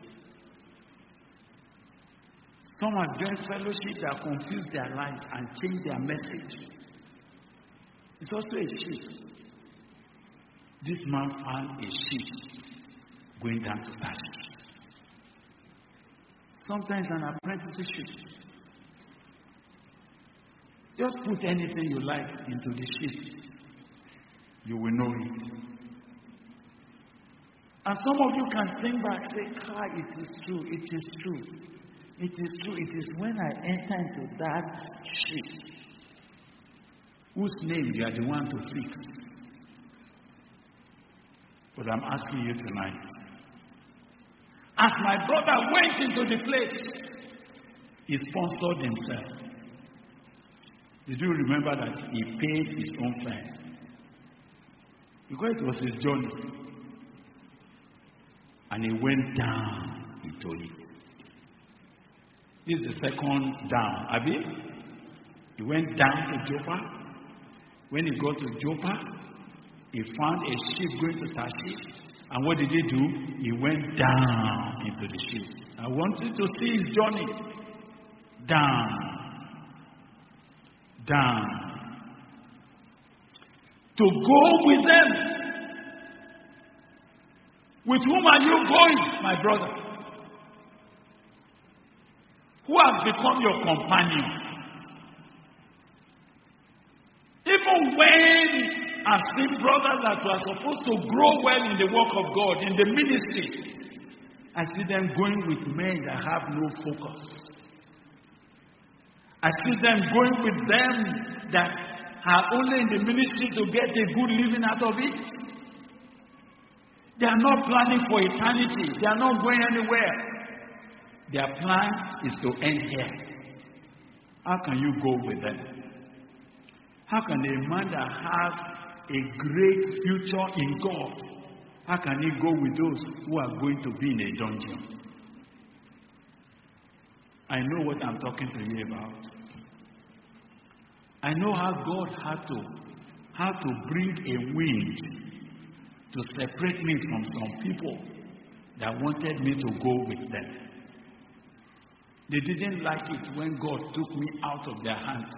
Some have joined fellowship that confuse their lives and change their message. It's also a sheep. This man found a sheep going down to Tarshish. Sometimes an apprenticeship. Just put anything you like into the sheep. You will know it. And some of you can think back and say, ah, it is true, it is true. It is true. It is when I enter into that ship, whose name you are the one to fix. But I'm asking you tonight, as my brother went into the place, he sponsored himself. Did you remember that he paid his own fare? Because it was his journey. And he went down into it. This is the second down. Abi? He went down to Joppa. When he got to Joppa, he found a ship going to Tarshish. And what did he do? He went down into the ship. I want you to see his journey. Down. Down. To go with them. With whom are you going, my brother? Who has become your companion? Even when I've seen brothers that were supposed to grow well in the work of God, in the ministry, I see them going with men that have no focus. I see them going with them that are only in the ministry to get a good living out of it. They are not planning for eternity. They are not going anywhere. Their plan is to end here. How can you go with them? How can a man that has a great future in God, how can he go with those who are going to be in a dungeon? I know what I'm talking to you about. I know how God had to how to bring a wind to separate me from some people that wanted me to go with them. They didn't like it when God took me out of their hand.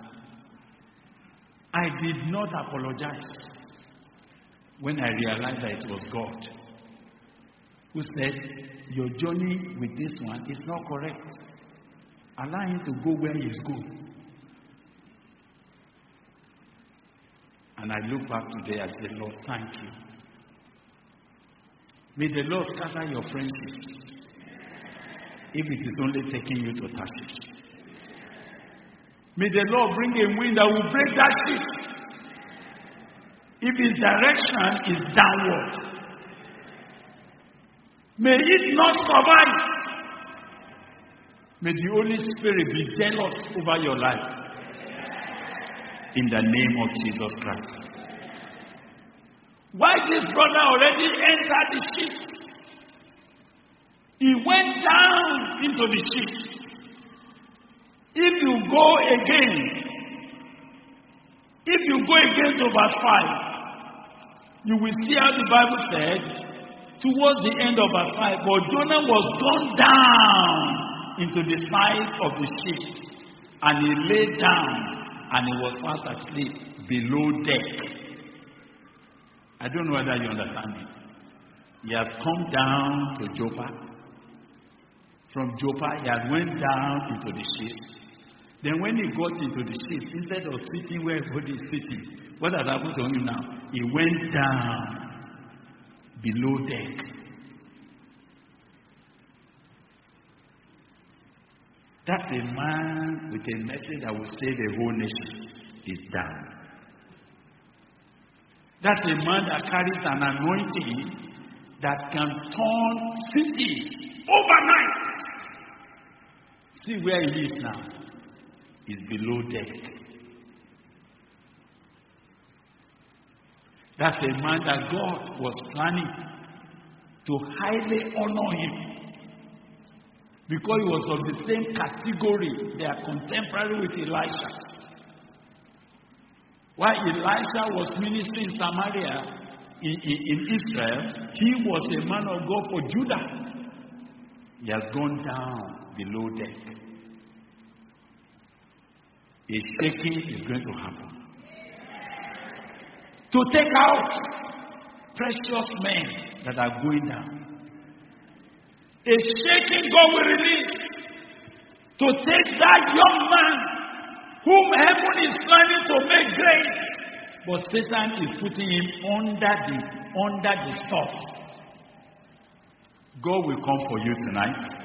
I did not apologize when I realized that it was God who said, your journey with this one is not correct. Allow him to go where he's going. And I look back today and say, Lord, thank you. May the Lord scatter your friendships if it is only taking you to Tarshish. May the Lord bring a wind that will break that ship if its direction is downward. May it not survive. May the Holy Spirit be jealous over your life. In the name of Jesus Christ. Why this brother already entered the ship? He went down into the ship. If you go again, if you go again to verse five, you will see how the Bible said, towards the end of verse five, but Jonah was gone down into the side of the ship, and he lay down, and he was fast asleep below deck. I don't know whether you understand it. He has come down to Joppa. From Joppa, he had went down into the ship. Then when he got into the ship, instead of sitting where everybody is sitting, what has happened to him now? He went down below deck. That's a man with a message that will save a whole nation. Is down. That's a man that carries an anointing that can turn city overnight. See where he is now. He's below deck. That's a man that God was planning to highly honor him, because he was of the same category. They are contemporary with Elisha. While Elisha was ministering in Samaria, in, in, in Israel, he was a man of God for Judah. He has gone down below deck. A shaking is going to happen to take out precious men that are going down. A shaking God will release to take that young man whom heaven is planning to make great, but Satan is putting him under the under the stuff. God will come for you tonight.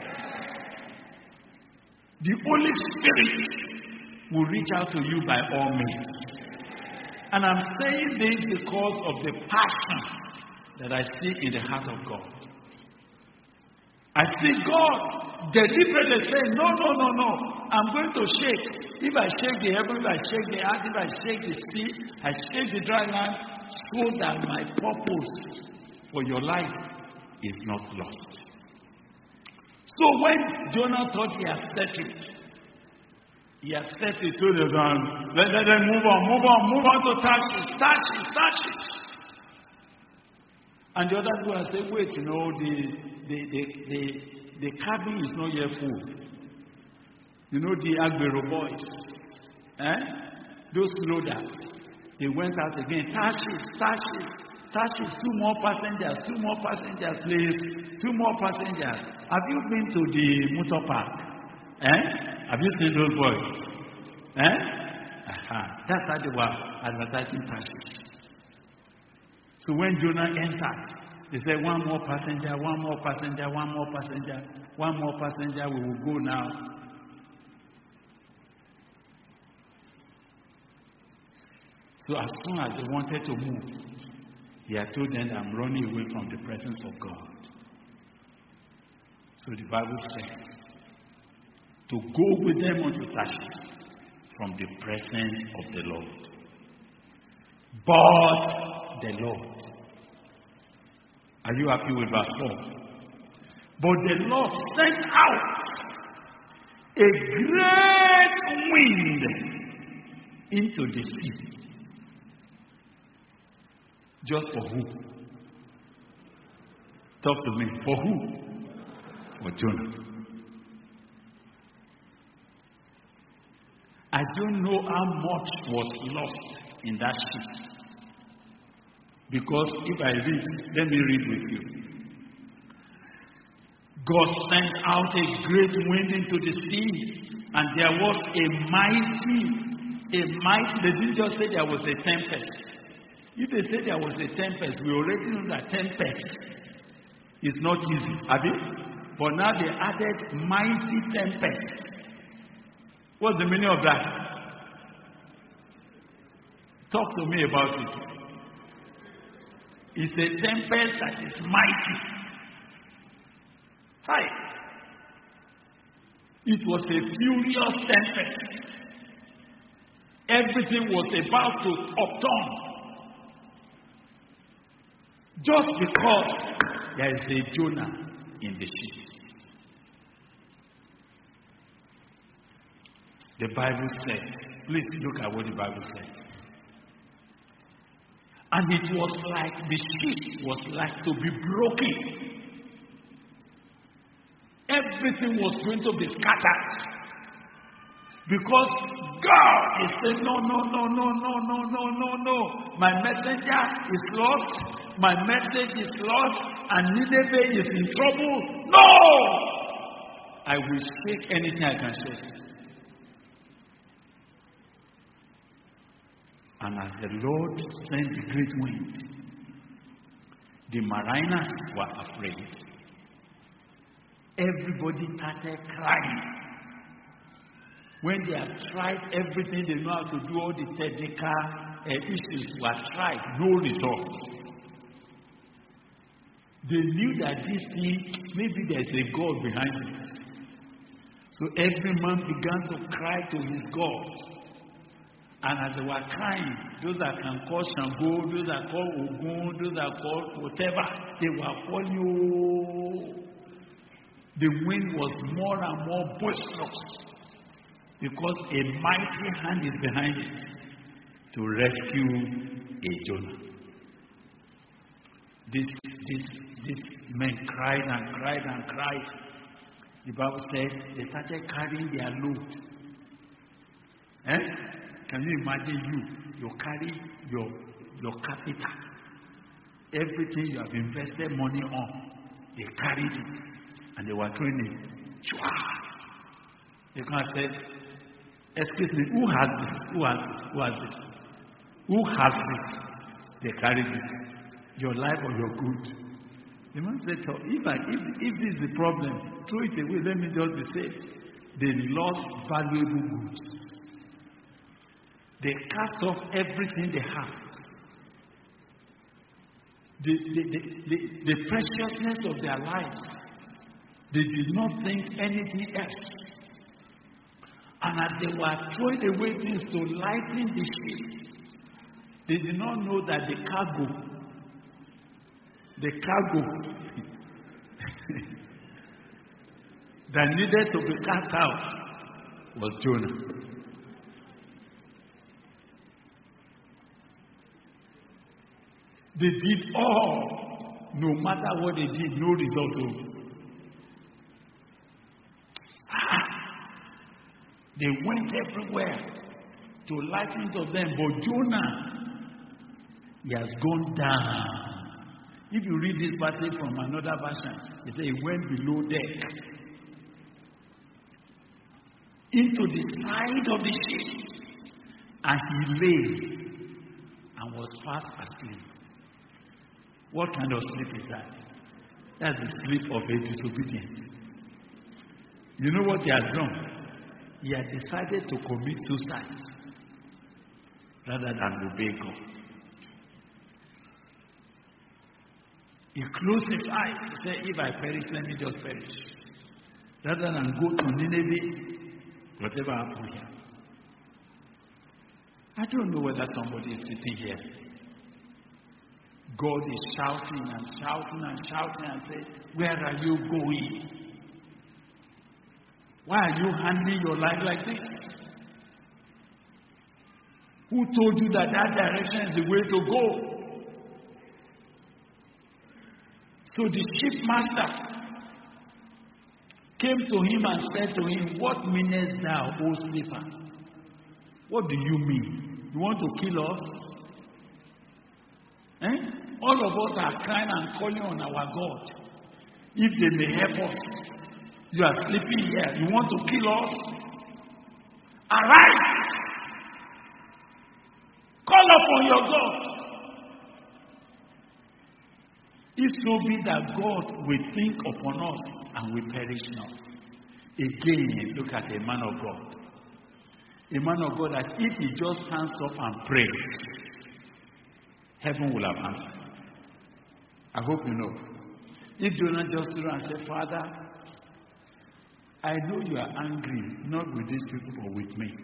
The Holy Spirit will reach out to you by all means. And I'm saying this because of the passion that I see in the heart of God. I see God deliberately saying, no, no, no, no. I'm going to shake. If I shake the heaven, if I shake the earth, if I shake the sea, I shake the dry land, so that my purpose for your life is not lost. So when Jonah thought he had set it, he had set it to the ground. Let, let them move on, move on, move on to Tarshish, Tarshish, Tarshish. And the other people say, wait, you know, the the the the, the cabin is not yet full. You know, the Agbero boys, eh? Those loaders, they went out again. Tarshish, Tarshish, Tarshish, two more passengers, two more passengers, please, two more passengers. Have you been to the motor park? Eh? Have you seen those boys? Eh? Aha. That's how they were advertising Tarshish. So when Jonah entered, they said, one more passenger, one more passenger, one more passenger, one more passenger, we will go now. So as soon as they wanted to move, he had told them, I'm running away from the presence of God. So the Bible says, to go with them unto Tarshish from the presence of the Lord. But the Lord. Are you happy with verse four? But the Lord sent out a great wind into the sea, Just for who? Talk to me. For who? For Jonah. I don't know how much was lost in that ship. Because if I read, let me read with you. God sent out a great wind into the sea, and there was a mighty, a mighty, they didn't just say there was a tempest. If they say there was a tempest, we already know that tempest is not easy, have you? But now they added mighty tempest. What's the meaning of that? Talk to me about it. It's a tempest that is mighty. Hi. It was a furious tempest. Everything was about to upturn. Just because there is a Jonah in the ship. The Bible says, please look at what the Bible says. And it was like the ship was like to be broken. Everything was going to be scattered. Because God is saying, no, no, no, no, no, no, no, no, no. My messenger is lost. My message is lost. And Nineveh is in trouble. No! I will shake anything I can shake. And as the Lord sent the great wind, the mariners were afraid. Everybody started crying. When they have tried everything they know how to do, all the technical uh, issues were tried, no results. They knew that this thing, maybe there's a God behind it. So every man began to cry to his God. And as they were crying, those that can call Shango, those that call Ogun, those that call whatever, they were calling you. The wind was more and more boisterous because a mighty hand is behind it to rescue a Jonah. This, this, these men cried and cried and cried. The Bible said they started carrying their load. Eh? Can you imagine you? You carry your, your capital. Everything you have invested money on, they carried it. And they were throwing it. They can say, excuse me, who has this? Who has this? Who has this? Who has this? They carried it. Your life or your good. The man said, so if, I, if, if this is the problem, throw it away. Let me just be safe. They lost valuable goods. They cast off everything they have. The, the, the, the, the preciousness of their lives. They did not think anything else. And as they were throwing away things to lighten the ship, they did not know that the cargo, the cargo that needed to be cast out was Jonah. They did all, no matter what they did, no result. They went everywhere to lighten to them, but Jonah, he has gone down. If you read this passage from another version, they say he went below deck into the side of the ship, and he lay and was fast asleep. What kind of sleep is that? That's the sleep of a disobedient. You know what he has done? He had decided to commit suicide rather than obey God. He closed his eyes and said, if I perish, let me just perish. Rather than go to Nineveh, whatever happened here. I don't know whether somebody is sitting here. God is shouting and shouting and shouting and saying, where are you going? Why are you handling your life like this? Who told you that that direction is the way to go? So the chief master came to him and said to him, "What meanest thou, O sleeper?" What do you mean? You want to kill us? Eh? All of us are crying and calling on our God. If they may help us. You are sleeping here. You want to kill us? Arise! Call upon your God. If so be that God will think upon us and we perish not. Again, look at a man of God. A man of God that if he just stands up and prays, heaven will have answered. I hope you know. If Jonah just stood and said, "Father, I know you are angry, not with these people, but with me.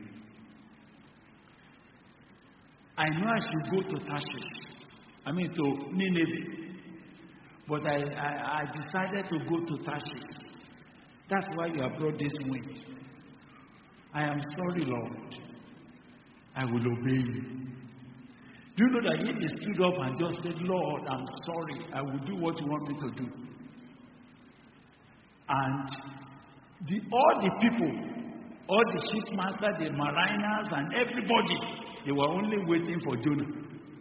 I know I should go to Tarshish, I mean to Nineveh, but I, I, I decided to go to Tarshish. That's why you have brought this wind. I am sorry, Lord. I will obey you." Do you know that if he stood up and just said, "Lord, I'm sorry, I will do what you want me to do," and the, all the people, all the shipmasters, the mariners, and everybody, they were only waiting for Jonah.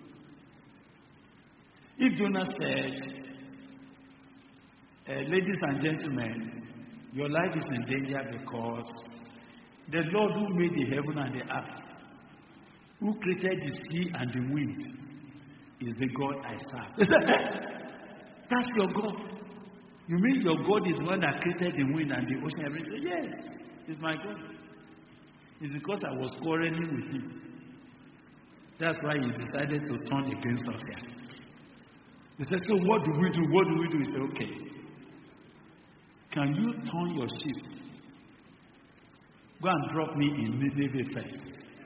If Jonah said, uh, "Ladies and gentlemen, your life is in danger because the Lord who made the heaven and the earth, who created the sea and the wind, is the God I serve." That's your God. You mean your God is the one that created the wind and the ocean? Everything? Yes, it's my God. It's because I was quarreling with him. That's why he decided to turn against us here. He said, "So what do we do? What do we do?" He said, "Okay. Can you turn your ship? Go and drop me in Nineveh first.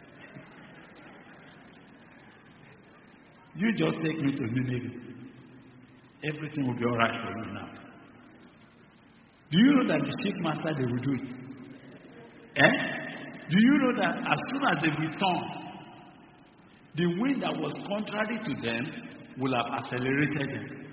You just take me to Nineveh. Everything will be all right for you now." Do you know that the chief master, they will do it? Eh? Do you know that as soon as they return, the wind that was contrary to them will have accelerated them?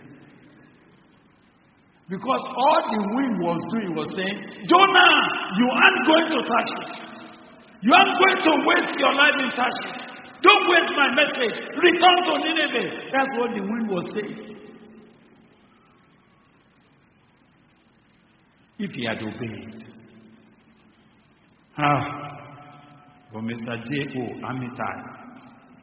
Because all the wind was doing was saying, "Jonah, you aren't going to Tarshish. You aren't going to waste your life in Tarshish. Don't waste my message. Return to Nineveh." That's what the wind was saying. If he had obeyed. Ah, but Mister J O Amitai,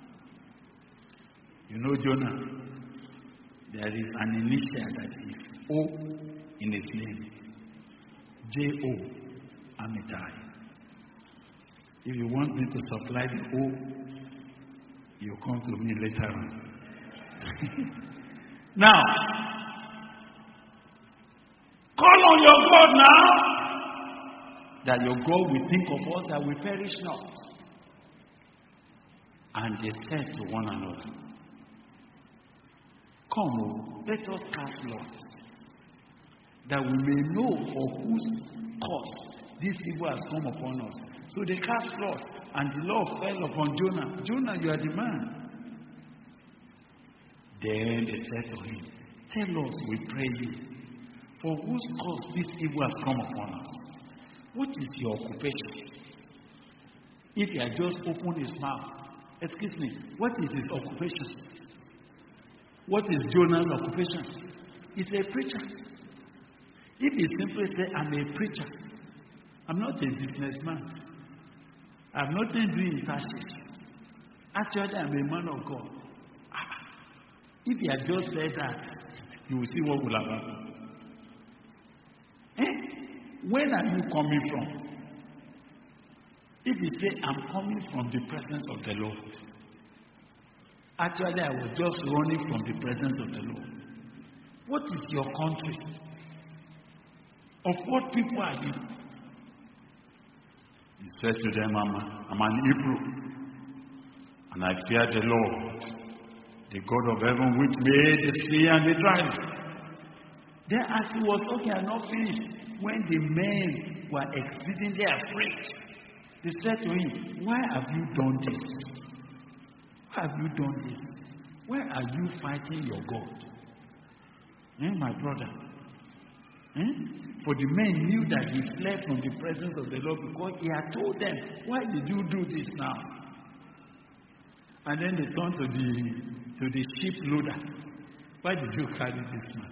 you know Jonah, there is an initial that is O in his name. J O Amitai. If you want me to supply the O, you come to me later on. Now, call on your God now, that your God will think of us that we perish not. And they said to one another, "Come, O, let us cast lots, that we may know for whose cause this evil has come upon us." So they cast lots, and the Lord fell upon Jonah. "Jonah, you are the man." Then they said to him, "Tell us, we pray you, for whose cause this evil has come upon us. What is your occupation?" If he had just opened his mouth, excuse me, what is his occupation? What is Jonah's occupation? He's a preacher. If he simply say, "I'm a preacher, I'm not a businessman, I have nothing to do in Tarshish. Actually, I'm a man of God." If he had just said that, you will see what will have happened. Eh? Where are you coming from? If you say, "I'm coming from the presence of the Lord," actually I was just running from the presence of the Lord. What is your country? Of what people are you? He said to them, I'm, a, I'm an Hebrew, and I fear the Lord, the God of heaven, which made the sea and the dry land. Then as he was talking and not finished, when the men were exceedingly afraid, they said to him, "Why have you done this? Why have you done this? Why are you fighting your God?" Eh, my brother. Eh? For the men knew that he fled from the presence of the Lord because he had told them, why did you do this now? And then they turned to the to the sheep loader. Why did you carry this man?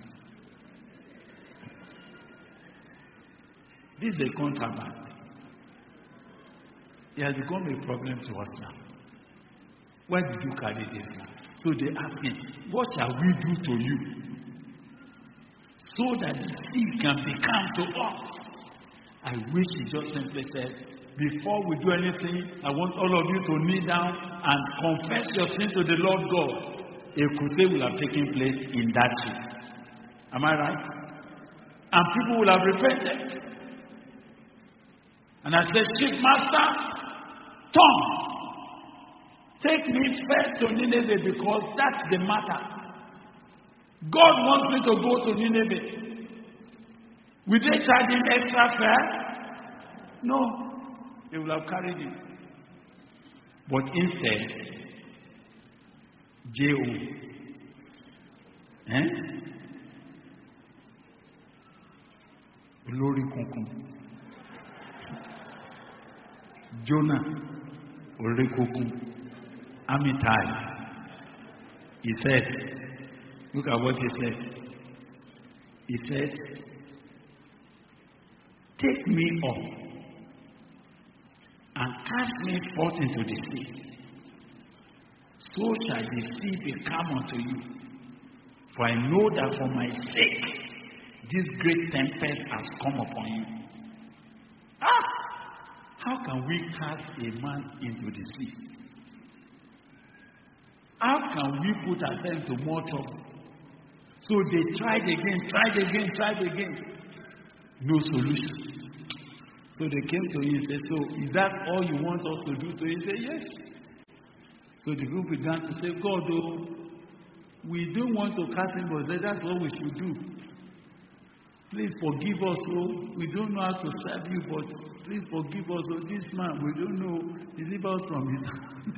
This is a contraband. It has become a problem to us now. Why did you carry this man? So they ask him, what shall we do to you? So that the sea can become to us. I wish he just simply said, before we do anything, I want all of you to kneel down and confess your sin to the Lord God. A crusade will have taken place in that ship. Am I right? And people will have repented. And I said, Chief Master, Tom, take me first to Nineveh because that's the matter. God wants me to go to Nineveh. Will they charge him extra fare? No. They will have carried him. But instead, Jehu, eh? Olórí kunkun. Jonah, Olórí kunkun. Amitai. He said, look at what he said. He said, take me up and cast me forth into the sea. So shall the sea become unto you. For I know that for my sake this great tempest has come upon you. Ah! How can we cast a man into the sea? How can we put ourselves into more trouble? So they tried again, tried again, tried again. No solution. So they came to him and said, so is that all you want us to do to you? He said, yes. So the group began to say, God, oh, we don't want to cast him, but that's what we should do. Please forgive us, oh. We don't know how to serve you, but please forgive us, oh. This man, we don't know. Deliver us from his hand.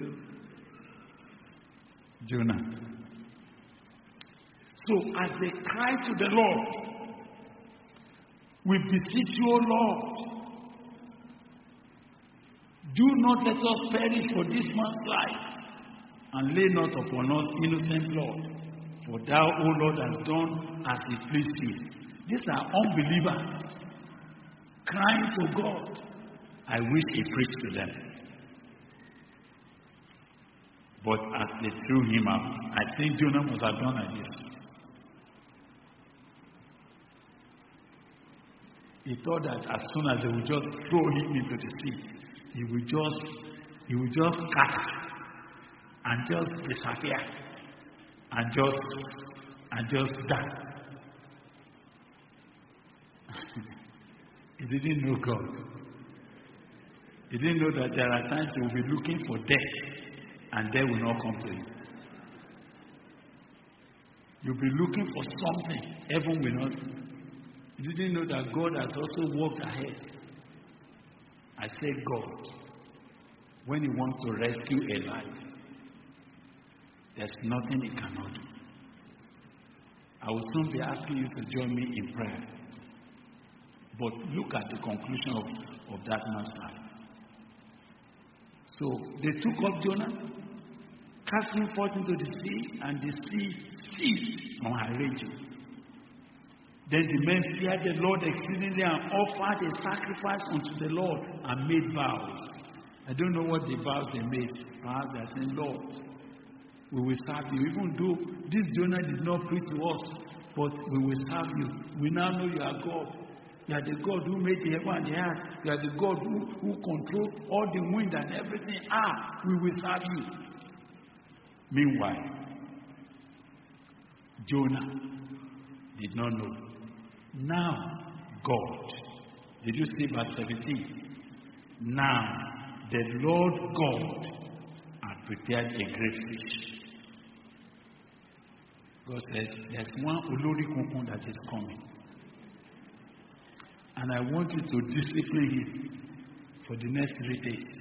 Jonah. So as they cried to the Lord, we beseech you, O Lord, do not let us perish for this man's life, and lay not upon us innocent blood. For thou, O Lord, hast done as it pleased you. These are unbelievers crying to God. I wish he preached to them. But as they threw him out, I think Jonah must have done like this. He thought that as soon as they would just throw him into the sea, he would just, he would just scatter and just disappear and just, and just die. He didn't know God. He didn't know that there are times he will be looking for death and death will not come to you. You'll be looking for something, heaven will not. You didn't know that God has also walked ahead. I say God, when he wants to rescue a life, there's nothing he cannot do. I will soon be asking you to join me in prayer. But look at the conclusion of, of that man's life. So they took up Jonah, cast him forth into the sea, and the sea ceased from her raging. Then the men feared the Lord exceedingly and offered a sacrifice unto the Lord and made vows. I don't know what the vows they made. Perhaps they are saying, Lord, we will serve you. Even though this Jonah did not preach to us, but we will serve you. We now know you are God. You are the God who made the heaven and the earth. You are the God who, who controls all the wind and everything. Ah, we will serve you. Meanwhile, Jonah did not know. Now, God, did you see verse seventeen? Now, the Lord God had prepared a great fish. God said, there's one Olórí kunkun that is coming. And I want you to discipline him for the next three days.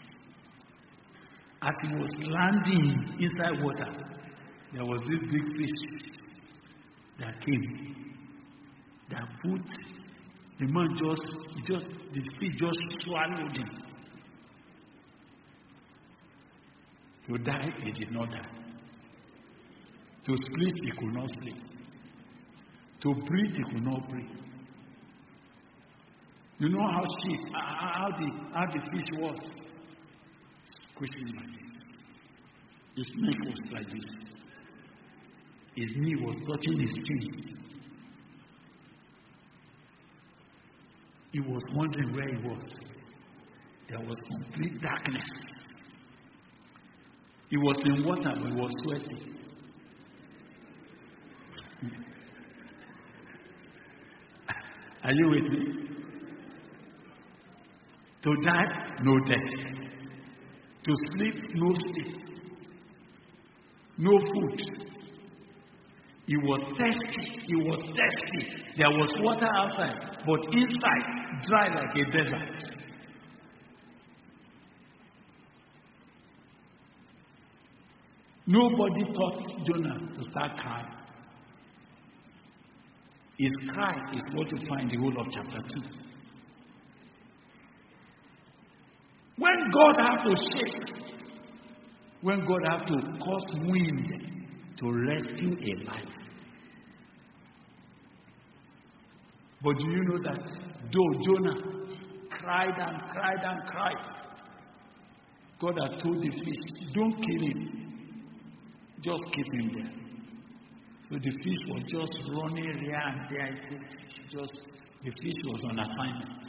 As he was landing inside water, there was this big fish that came that put the man just, he just, the fish just swallowed him. To die, he did not die. To sleep, he could not sleep. To breathe, he could not breathe. You know how sheep, how the, how the fish was? Squishing like this. His neck was like this. His knee was touching his chin. He was wondering where he was. There was complete darkness. He was in water, but he was sweating. Are you with me? To die, no death. To sleep, no sleep. No food. He was thirsty. He was thirsty. There was water outside, but inside, dry like a desert. Nobody taught Jonah to start crying. His cry is what you find the whole of chapter two. When God had to shake, when God had to cause wind to rescue a life. But do you know that though Jonah cried and cried and cried, God had told the fish, don't kill him, just keep him there. So the fish was just running here and there. Just, the fish was on assignment.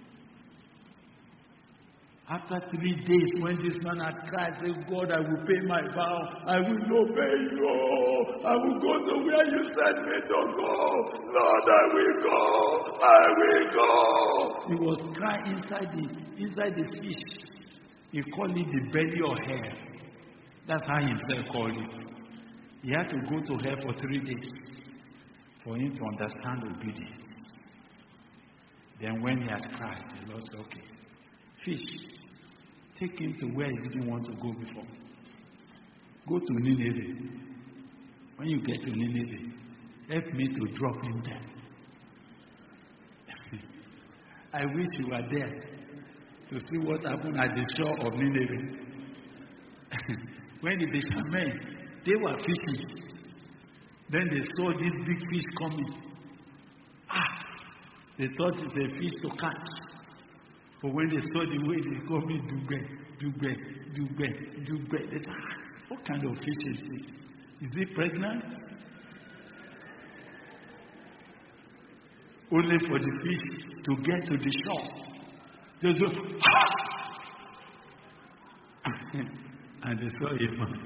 After three days, when this man had cried, said, God, I will pay my vow. I will obey you. I will go to where you sent me to go. Lord, I will go. I will go. He was crying inside the, inside the fish. He called it the belly of hell. That's how himself called it. He had to go to hell for three days for him to understand obedience. Then when he had cried, the Lord said, okay, fish, take him to where he didn't want to go before. Go to Nineveh. When you get to Nineveh, help me to drop him there. I wish you were there to see what happened at the shore of Nineveh. When the fishermen, they were fishing. Then they saw this big fish coming. Ah! They thought it's a fish to catch. But when they saw the way they called me, Dugbe, Dugbe, Dugbe, Dugbe, they said, ah, what kind of fish is this? Is it pregnant? Only for the fish to get to the shore. They said, ah! And they saw a man.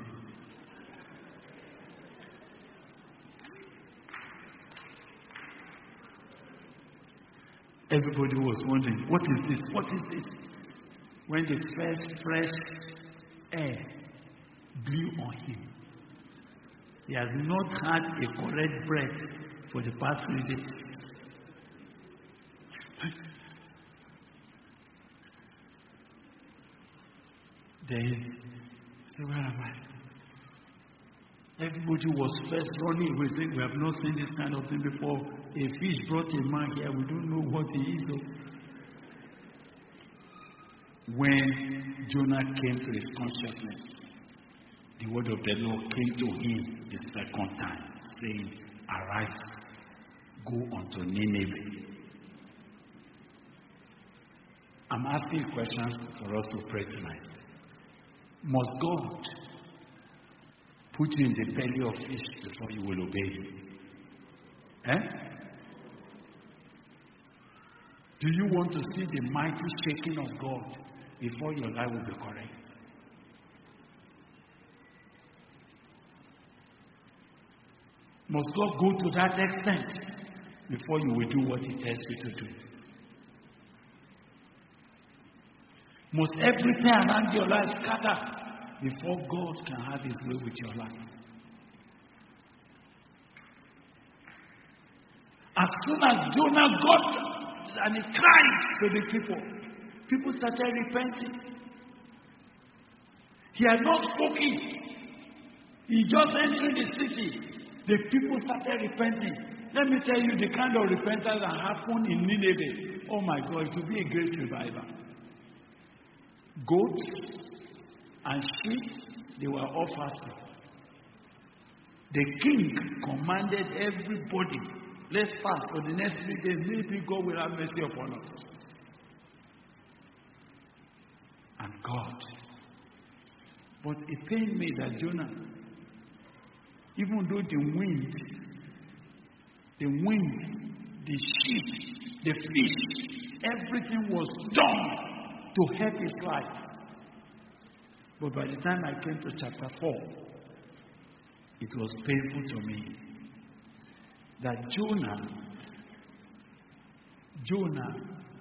Everybody was wondering, what is this? What is this? When the first fresh air blew on him, he has not had a correct breath for the past three days. Then, so where am I? Everybody was first running away saying, we have not seen this kind of thing before. A fish brought a man here, we don't know what he is. When Jonah came to his consciousness, the word of the Lord came to him the second time, saying, arise, go unto Nineveh. I'm asking a question for us to pray tonight. Must God put you in the belly of fish before you will obey him? Eh? Do you want to see the mighty shaking of God before your life will be correct? Must God go to that extent before you will do what he tells you to do? Must everything around your life scatter before God can have his way with your life? As soon as Jonah got and he cried to the people, people started repenting. He had not spoken. He just entered the city. The people started repenting. Let me tell you the kind of repentance that happened in Nineveh. Oh my God, it will be a great revival. Goats and sheep, they were all fasting. The king commanded everybody, let's fast for the next three days. Maybe God will have mercy upon us. And God. But it pained me that Jonah, even though the wind, the wind, the sheep, the fish, everything was done to help his life. But by the time I came to chapter four, it was painful to me that Jonah, Jonah,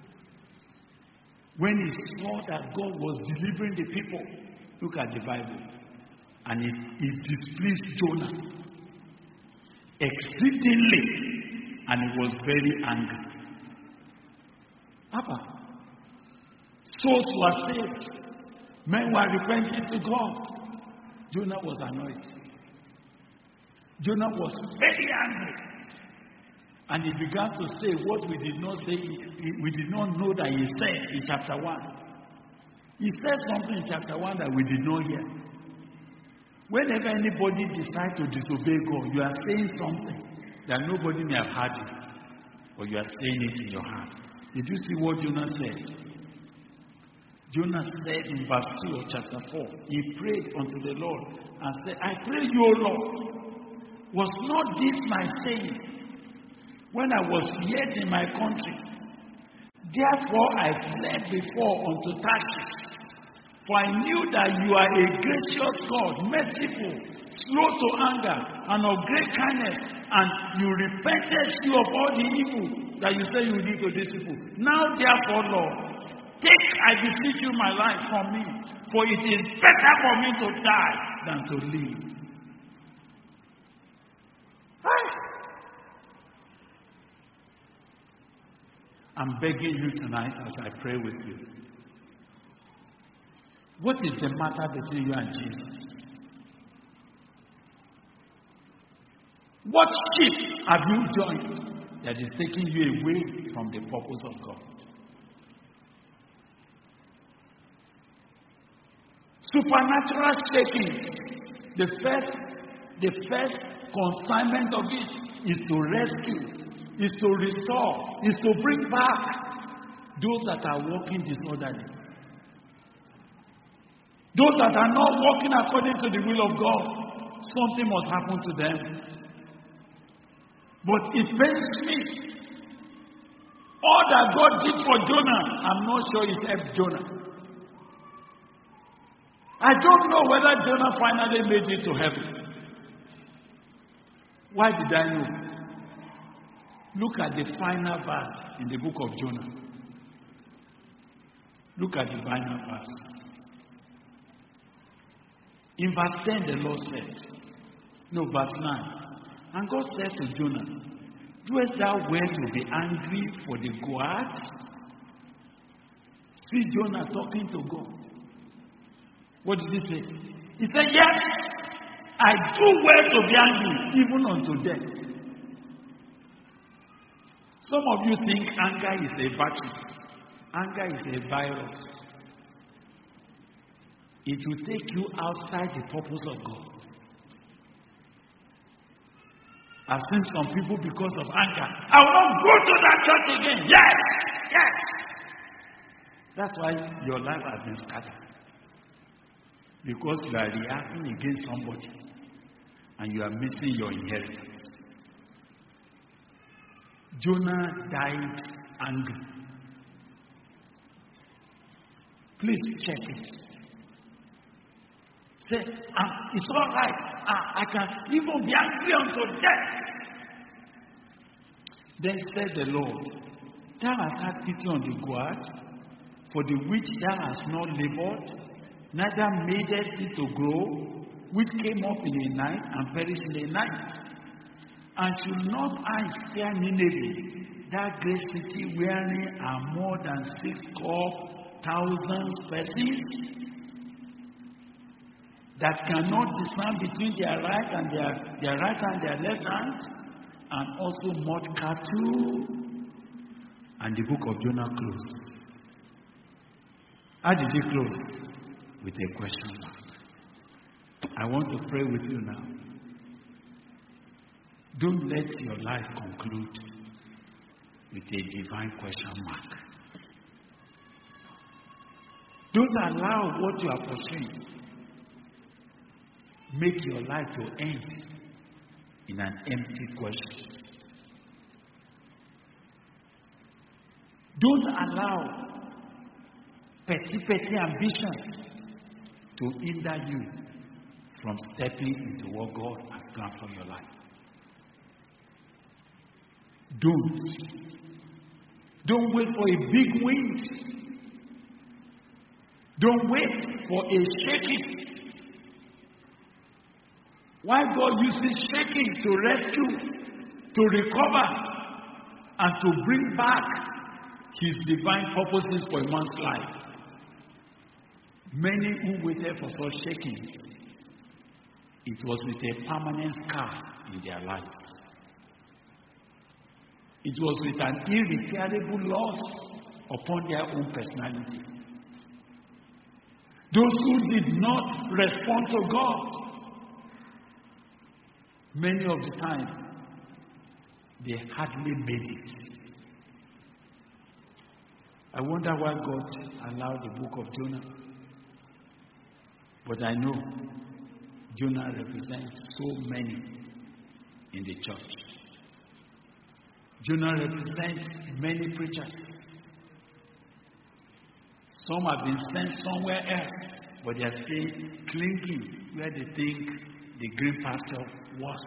when he saw that God was delivering the people, look at the Bible, and it, it displeased Jonah exceedingly, and he was very angry. Papa, souls were saved, men were repenting to God. Jonah was annoyed. Jonah was very angry. And he began to say what we did not say, we did not know that he said in chapter one. He said something in chapter one that we did not hear. Whenever anybody decides to disobey God, you are saying something that nobody may have heard you, or you are saying it in your heart. Did you see what Jonah said? Jonah said in verse two of chapter four, he prayed unto the Lord and said, I pray you, O Lord, was not this my saying when I was yet in my country? Therefore I fled before unto Tarshish, for I knew that you are a gracious God, merciful, slow to anger, and of great kindness, and you repented you of all the evil that you say you did to these people. Now therefore, Lord, take, I beseech you, my life from me, for it is better for me to die than to live. I'm begging you tonight as I pray with you. What is the matter between you and Jesus? What ship have you joined that is taking you away from the purpose of God? Supernatural shakings. The first, the first consignment of it is to rescue, is to restore, is to bring back those that are walking disorderly. Those that are not walking according to the will of God, something must happen to them. But it pains me. All that God did for Jonah, I'm not sure it helped Jonah. I don't know whether Jonah finally made it to heaven. Why did I know? Look at the final verse in the book of Jonah. Look at the final verse. In verse ten, the Lord said, no, verse nine. And God said to Jonah, doest thou well to be angry for the goat? See Jonah talking to God. What did he say? He said, yes, I do well to be angry, even unto death. Some of you think anger is a battle. Anger is a virus. It will take you outside the purpose of God. I've seen some people because of anger. I will not go to that church again. Yes, yes. That's why your life has been scattered. Because you are reacting against somebody and you are missing your inheritance. Jonah died angry. Please check it. Say, ah, it's all right. Ah, I can even be angry unto death. Then said the Lord, thou hast had pity on the goat, for the which thou hast not labored, neither madest it to grow, which came up in a night and perished in a night. And should not I spare Nineveh, that great city wherein are more than six score thousand persons? that cannot discern between their right and their, their right and their left hand, and also mud cattle. And the book of Jonah closed. How did it close? With a question mark. I want to pray with you now. Don't let your life conclude with a divine question mark. Don't allow what you are pursuing make your life to end in an empty question. Don't allow petty, petty ambition to hinder you from stepping into what God has planned for your life. Don't. Don't wait for a big wind. Don't wait for a shaking. Why God uses shaking to rescue, to recover, and to bring back His divine purposes for a man's life. Many who waited for such shakings, it was with a permanent scar in their lives. It was with an irreparable loss upon their own personality. Those who did not respond to God, many of the time, they hardly made it. I wonder why God allowed the book of Jonah. But I know Jonah represents so many in the church. Jonah represents many preachers. Some have been sent somewhere else, but they are still clinging where they think the green pasture was.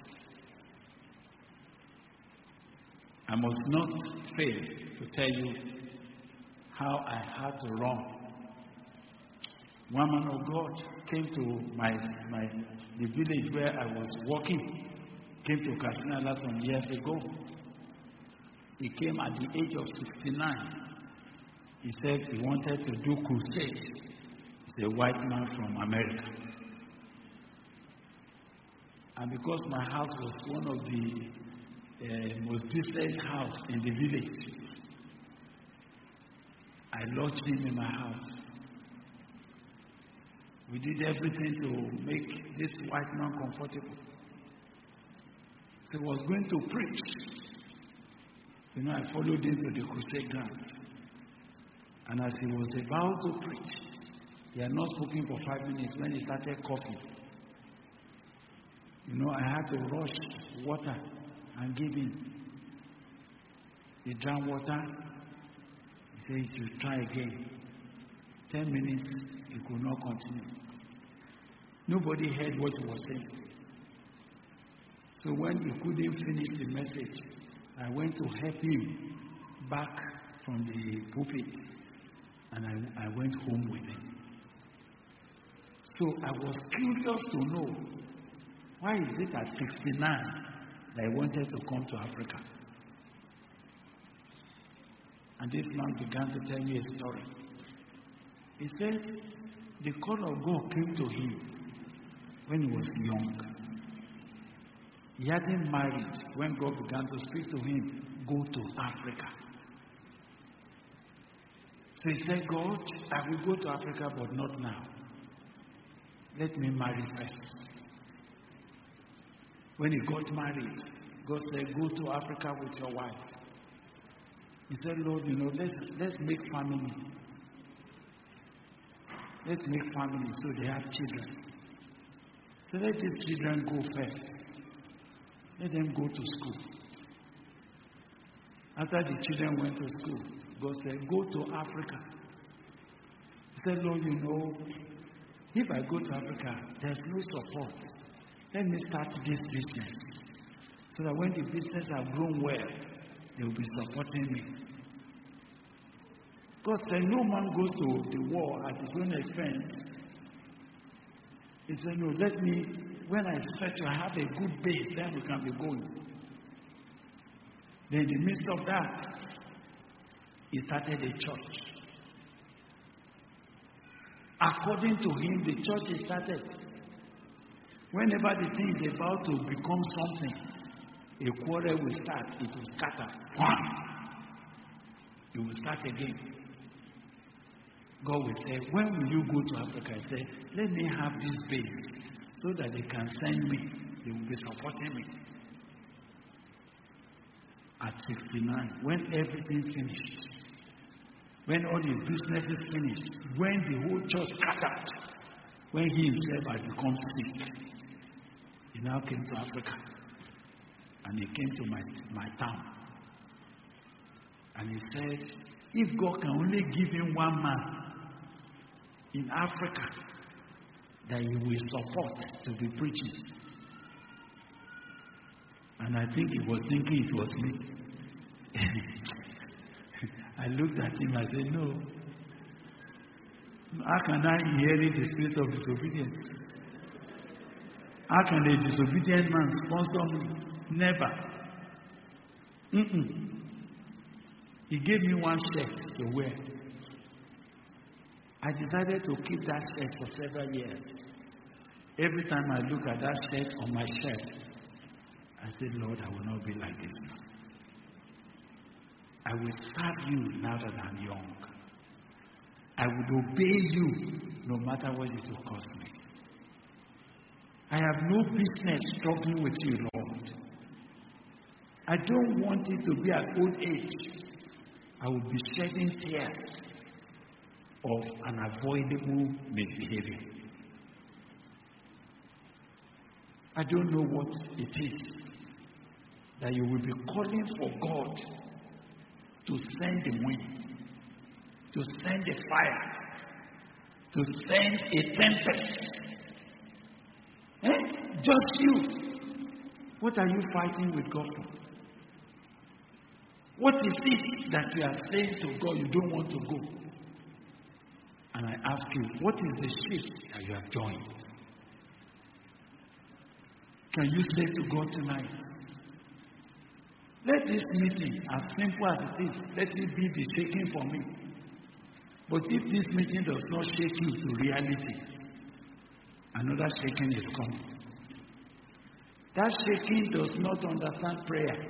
I must not fail to tell you how I had to run. One man of God came to my, my the village where I was working, came to Katsina some years ago. He came at the age of sixty-nine. He said he wanted to do crusade. He's a white man from America. And because my house was one of the uh, most decent house in the village, I lodged him in my house. We did everything to make this white man comfortable. So he was going to preach. You know, I followed him to the crusade ground. And as he was about to preach, he had not spoken for five minutes when he started coughing. You know, I had to rush water and give him. He drank water. He said he should try again. Ten minutes, he could not continue. Nobody heard what he was saying. So when he couldn't finish the message, I went to help him back from the pulpit, and I, I went home with him. So I was curious to know, why is it at sixty-nine that I wanted to come to Africa? And this man began to tell me a story. He said the call of God came to him when he was young. He hadn't married when God began to speak to him, go to Africa. So he said, God, I will go to Africa, but not now. Let me marry first. When he got married, God said, go to Africa with your wife. He said, Lord, you know, let's, let's make family. Let's make family so they have children. So let these children go first. Let them go to school. After the children went to school, God said, go to Africa. He said, Lord, you know, if I go to Africa, there's no support. Let me start this business. So that when the business has grown well, they will be supporting me. God said, no man goes to the war at his own expense. He said, no, let me, when I start to have a good base, then we can be going. Then in the midst of that, he started a church. According to him, the church is started. Whenever the thing is about to become something, a quarrel will start, it will scatter. It will start again. God will say, when will you go to Africa? I say, let me have this base so that they can send me. They will be supporting me. At sixty-nine, when everything finished, when all his business is finished, when the whole church scattered, when he himself had become sick, he now came to Africa. And he came to my, my town. And he said, if God can only give him one man in Africa that he will support to be preaching. And I think he was thinking it was me. I looked at him, I said, no. How can I inherit the spirit of disobedience? How can a disobedient man sponsor me? Never. Mm-mm. He gave me one shirt to wear. I decided to keep that shirt for several years. Every time I look at that shirt on my shirt, I said, Lord, I will not be like this now. I will serve you now that I'm young. I would obey you no matter what it will cost me. I have no business struggling with you, Lord. I don't want it to be at old age. I will be shedding tears of unavoidable misbehavior. I don't know what it is that you will be calling for God to send the wind, to send the fire, to send a tempest. Eh? Just you. What are you fighting with God for? What is it that you are saying to God you don't want to go? And I ask you, what is the ship that you have joined? Can you say to God tonight, let this meeting, as simple as it is, let it be the shaking for me. But if this meeting does not shake you to reality, another shaking is coming. That shaking does not understand prayer.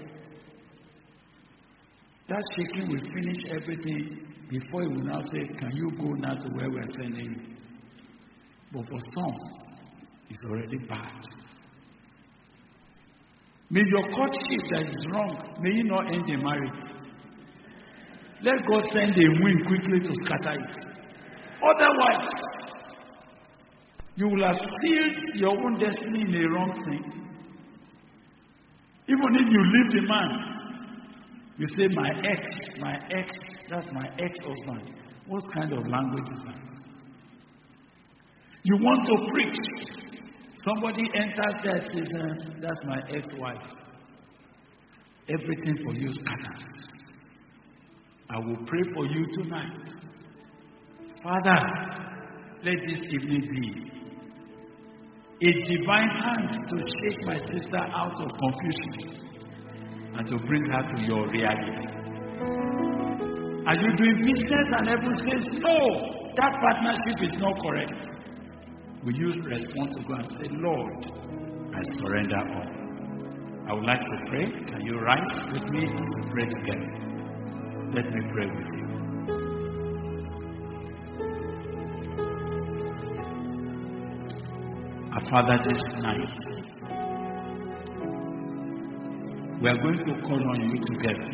That shaking will finish everything before he will now say, can you go now to where we are sending you? But for some, it's already bad. May your courtship that is wrong, may you not end in marriage. Let God send a wind quickly to scatter it. Otherwise, you will have sealed your own destiny in a wrong thing. Even if you leave the man, you say, my ex, my ex, that's my ex-husband. What kind of language is that? You want to preach. Somebody enters there and says, uh, that's my ex-wife. Everything for you scatters. I will pray for you tonight. Father, let this evening be a divine hand to shake my sister out of confusion and to bring her to your reality. Are you doing business and everyone says, no, that partnership is not correct? Will you respond to God and say, Lord, I surrender all? I would like to pray. Can you rise with me as we pray together? Let me pray with you. Our Father, this night, we are going to call on you together.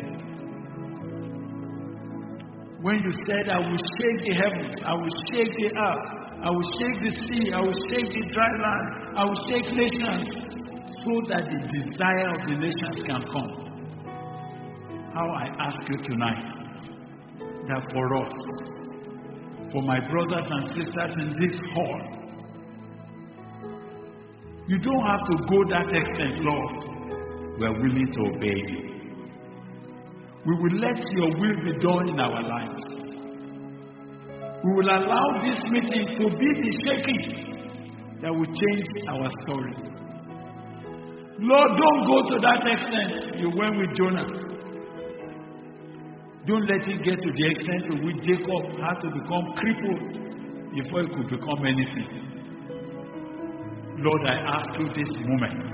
When you said, I will shake the heavens, I will shake the earth, I will shake the sea, I will shake the dry land, I will shake nations, so that the desire of the nations can come. How I ask you tonight, that for us, for my brothers and sisters in this hall, you don't have to go that extent, Lord. We are willing to obey you. We will let your will be done in our lives. We will allow this meeting to be the shaking that will change our story. Lord, don't go to that extent you went with Jonah. Don't let it get to the extent to which Jacob had to become crippled before it could become anything. Lord, I ask you this moment.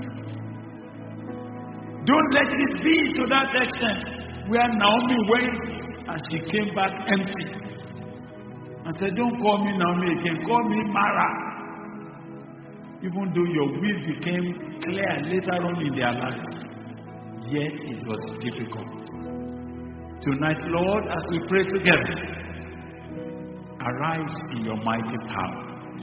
Don't let it be to that extent where Naomi went and she came back empty. And said, don't call me Naomi again, call me Mara. Even though your will became clear later on in their lives, yet it was difficult. Tonight, Lord, as we pray together, arise in your mighty power.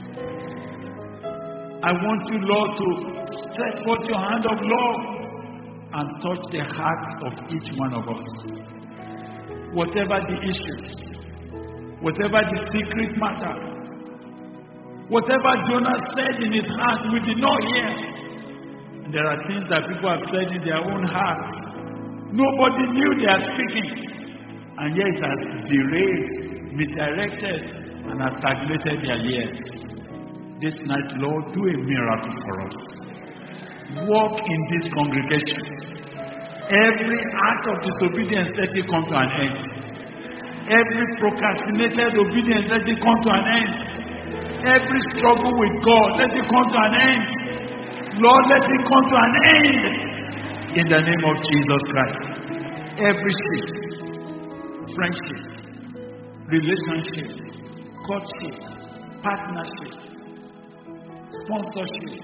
I want you, Lord, to stretch forth your hand of love and touch the heart of each one of us. Whatever the issues, whatever the secret matter, whatever Jonah said in his heart, we did not hear. And there are things that people have said in their own hearts. Nobody knew they are speaking. And yet it has derailed, misdirected, and has stagnated their years. This night, Lord, do a miracle for us. Walk in this congregation. Every act of disobedience, let it come to an end. Every procrastinated obedience, let it come to an end. Every struggle with God, let it come to an end. Lord, let it come to an end. In the name of Jesus Christ. Every shift, friendship, relationship, courtship, partnership, sponsorship,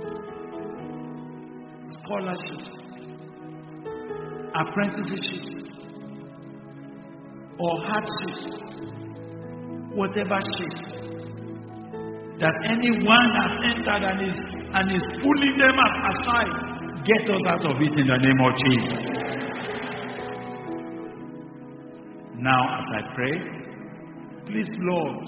scholarship, apprenticeship, or hardship, whatever shape that anyone has entered and is and is pulling them aside, get us out of it in the name of Jesus. Now, as I pray, please, Lord,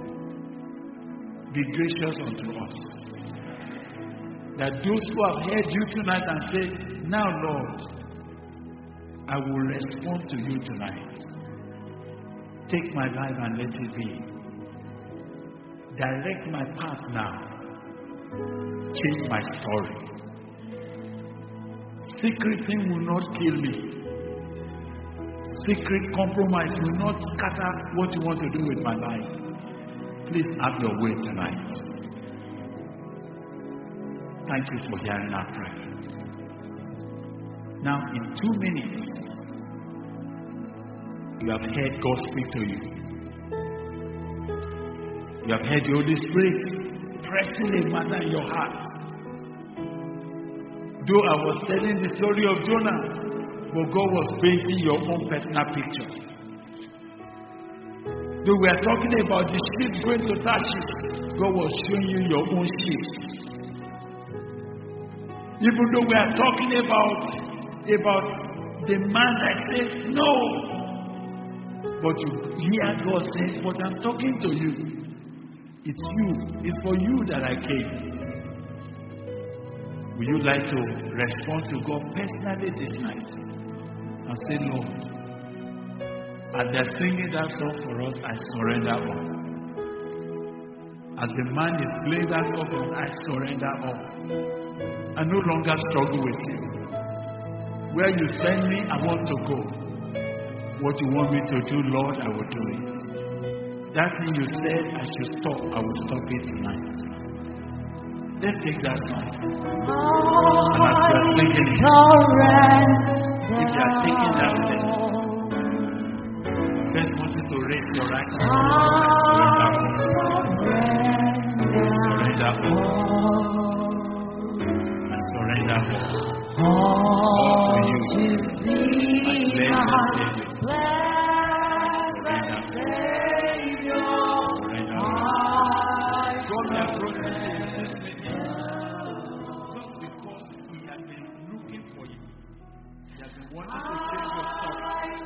be gracious unto us. That those who have heard you tonight and say, now, Lord, I will respond to you tonight. Take my life and let it be. Direct my path now. Change my story. Secret thing will not kill me. Secret compromise will not scatter what you want to do with my life. Please have your way tonight. Thank you for hearing our prayer. Now, in two minutes, you have heard God speak to you. You have heard the Holy Spirit pressing a matter in your heart. Though I was telling the story of Jonah, but God was painting your own personal picture. Though we are talking about the ship going to Tarshish, God was showing you your own ships. Even though we are talking about, about the man that says no, but you hear God say, but I'm talking to you. It's you. It's for you that I came. Would you like to respond to God personally this night? And say, Lord, as they're singing that song for us, I surrender all. As the man is playing that organ, I surrender all. I no longer struggle with you. Where you send me, I want to go. What you want me to do, Lord, I will do it. That thing you said I should stop, I will stop it tonight. Let's take that song. And as we are singing it, if you are taking that step, first want you to raise your right hand. Surrender all. I surrender all. All to you. I bless you, Savior. I surrender all. Surrender all. God has brought you to this meeting just because He has been looking for you. He has been wanting to change your story.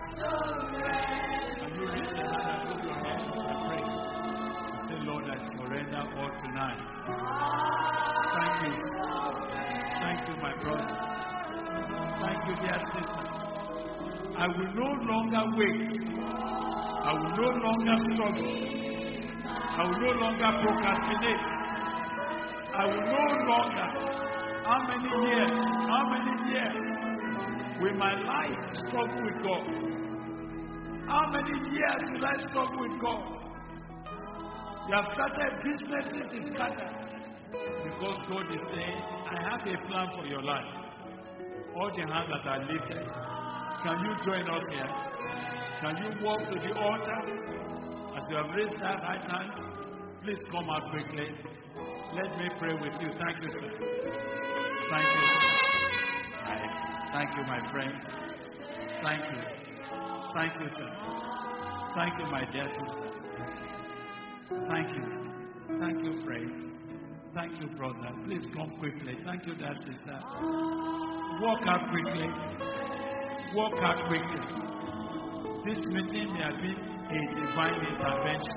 Can you raise your hand and put your hands and pray? Say, Lord, I surrender all tonight. Thank you. Thank you, my brother. Thank you, dear sister. I will no longer wait. I will no longer struggle. I will no longer procrastinate. I will no longer. How many years? How many years will my life struggle with God? How many years will I struggle with God? You have started businesses is scattered. Because God is saying, I have a plan for your life. All the hands that are lifted, can you join us here? Can you walk to the altar? As you have raised that right hand, please come out quickly. Let me pray with you. Thank you, sir. Thank you. Thank you, my friend. Thank you. Thank you, sir. Thank you, my dear sister. Thank you. Thank you, friend. Thank you, brother. Please come quickly. Thank you, dear sister. Walk out quickly. Walk out quickly. This meeting may have been a divine intervention.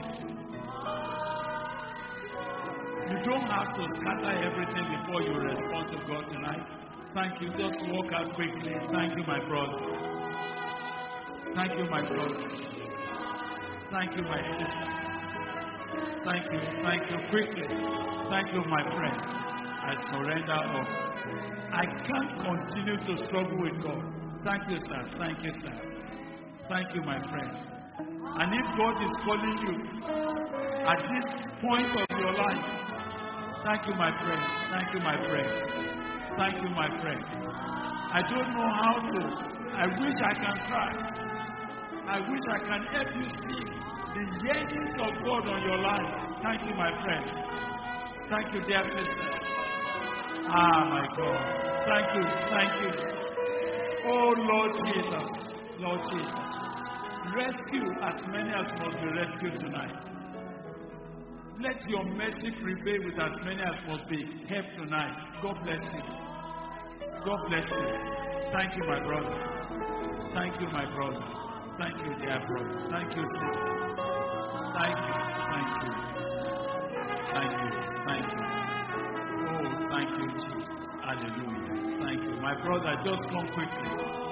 You don't have to scatter everything before you respond to God tonight. Thank you. Just walk out quickly. Thank you, my brother. Thank you, my brother. Thank you, my sister. Thank you. Thank you. Quickly. Thank you, my friend. I surrender all. I can't continue to struggle with God. Thank you, sir. Thank you, sir. Thank you, my friend. And if God is calling you at this point of your life, thank you, my friend. Thank you, my friend. Thank you, my friend. I don't know how to. I wish I can try. I wish I can help you see the yearnings of God on your life. Thank you, my friend. Thank you, dear sister. Ah, my God. Thank you. Thank you. Oh, Lord Jesus. Lord Jesus. Rescue as many as must be rescued tonight. Let your mercy prevail with as many as must be helped tonight. God bless you. God bless you. Thank you, my brother. Thank you, my brother. Thank you, dear brother. Thank you, sister. Thank you. Thank you. Thank you. Thank you. Oh, thank you, Jesus. Hallelujah. Thank you. My brother, just come quickly.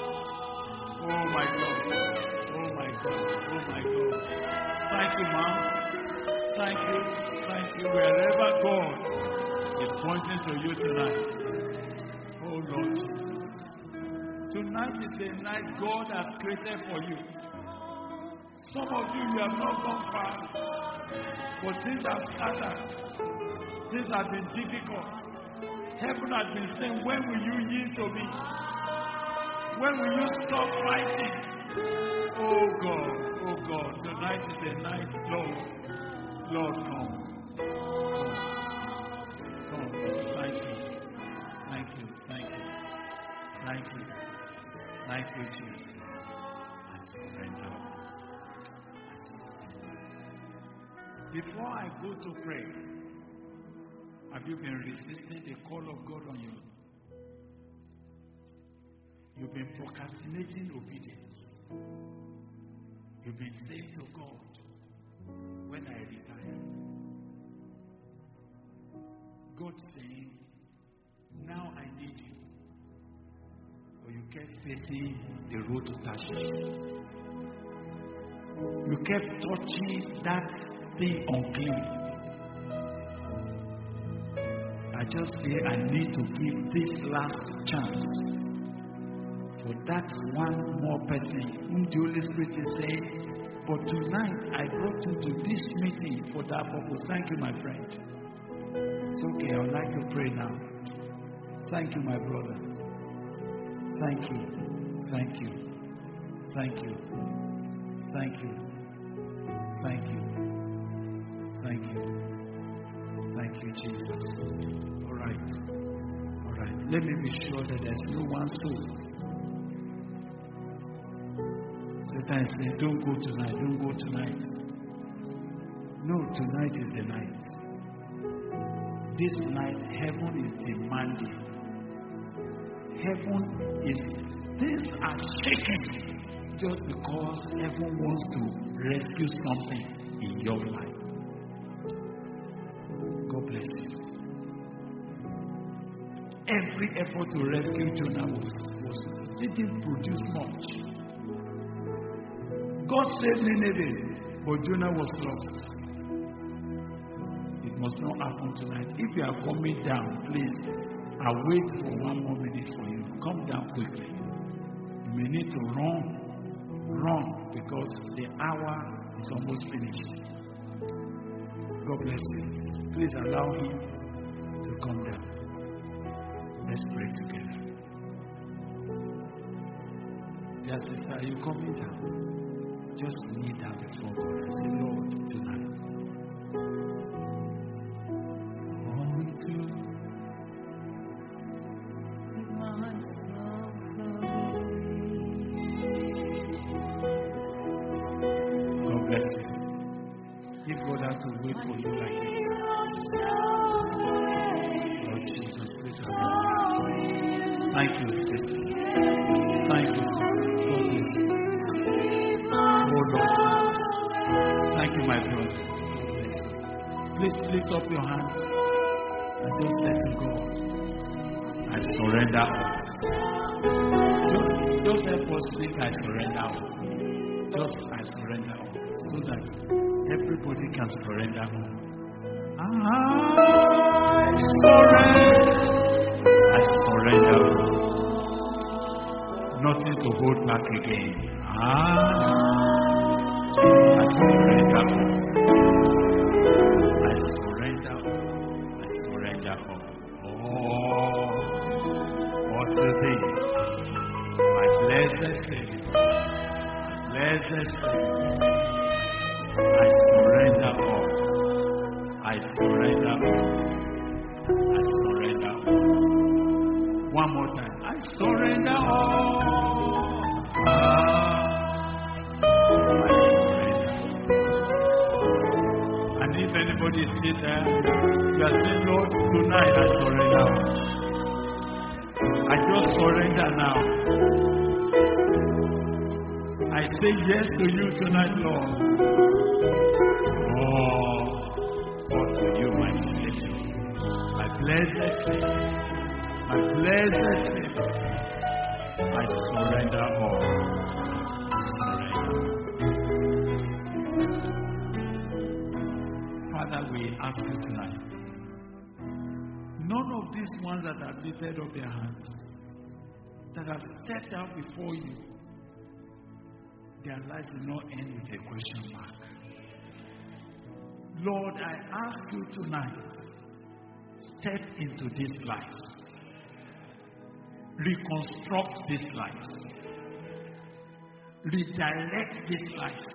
Oh, my God. Oh, my God. Oh, my God. Thank you, ma'am. Thank you. Thank you. Wherever God is pointing to you tonight. Oh, Lord. Tonight is a night God has created for you. Some of you, you have not gone far. But things have scattered. Things have been difficult. Heaven has been saying, when will you yield to me? When will you stop fighting? Oh God, oh God, tonight is a night, Lord. Lord, come. Come. Come. Thank you. Thank you. Thank you. Thank you. Thank you, Jesus. I surrender. Before I go to pray, have you been resisting the call of God on you? You've been procrastinating obedience. You've been saying to God, when I retire, God saying, now I need you. But you kept facing the road to Tarshish. You kept touching that thing unclean. I just say I need to give this last chance for that one more person whom the Holy Spirit is saying, but tonight I brought you to this meeting for that purpose. Thank you, my friend. It's okay, I would like to pray now. Thank you, my brother. Thank you. Thank you. Thank you. Thank you. Thank you. Thank you. Thank you, Jesus. All right. All right. Let me be sure that there's no one soul. Satan says, don't go tonight. Don't go tonight. No, tonight is the night. This night, heaven is demanding. Heaven is, things are shaking just because heaven wants to rescue something in your life. God bless you. Every effort to rescue Jonah was, was didn't produce much. God saved Nineveh, but Jonah was lost. It must not happen tonight. If you are coming down, please, I'll wait for one more minute for you. Come down quickly. You may need to run, run, because the hour is almost finished. God bless you. Please allow him to come down. Let's pray together. Dear sister, are you coming down? Just kneel down before God and say, Lord, tonight, I want to give myself away. God bless you. If God had to wait for you like this, Lord Jesus, please help me. Thank you, sister. Thank you, sister. God bless you. Oh, Lord Jesus. Thank you, my brother. God bless you. Please lift up your hands and just say to God, I surrender all. Just, just help us sing, I surrender all. Just, I surrender all. So that everybody can surrender all. I surrender. I surrender all. Nothing to hold back again. I, I surrender all. I surrender all. I surrender all. Oh, what to thee, my blessed Savior, my blessed Savior. I surrender all. I surrender all. I surrender all. One more time. I surrender all. Ah, I surrender. And if anybody is still there, you are saying, Lord, tonight I surrender all. I just surrender now. I say yes to you tonight, Lord. Oh, God to you, my Savior, my blessed Savior, my blessed Savior. I surrender all. I surrender. Father, we ask you tonight. None of these ones that have lifted up their hands, that have stepped out before you, their lives will not end with a question mark. Lord, I ask you tonight, step into these lives. Reconstruct these lives. Redirect these lives.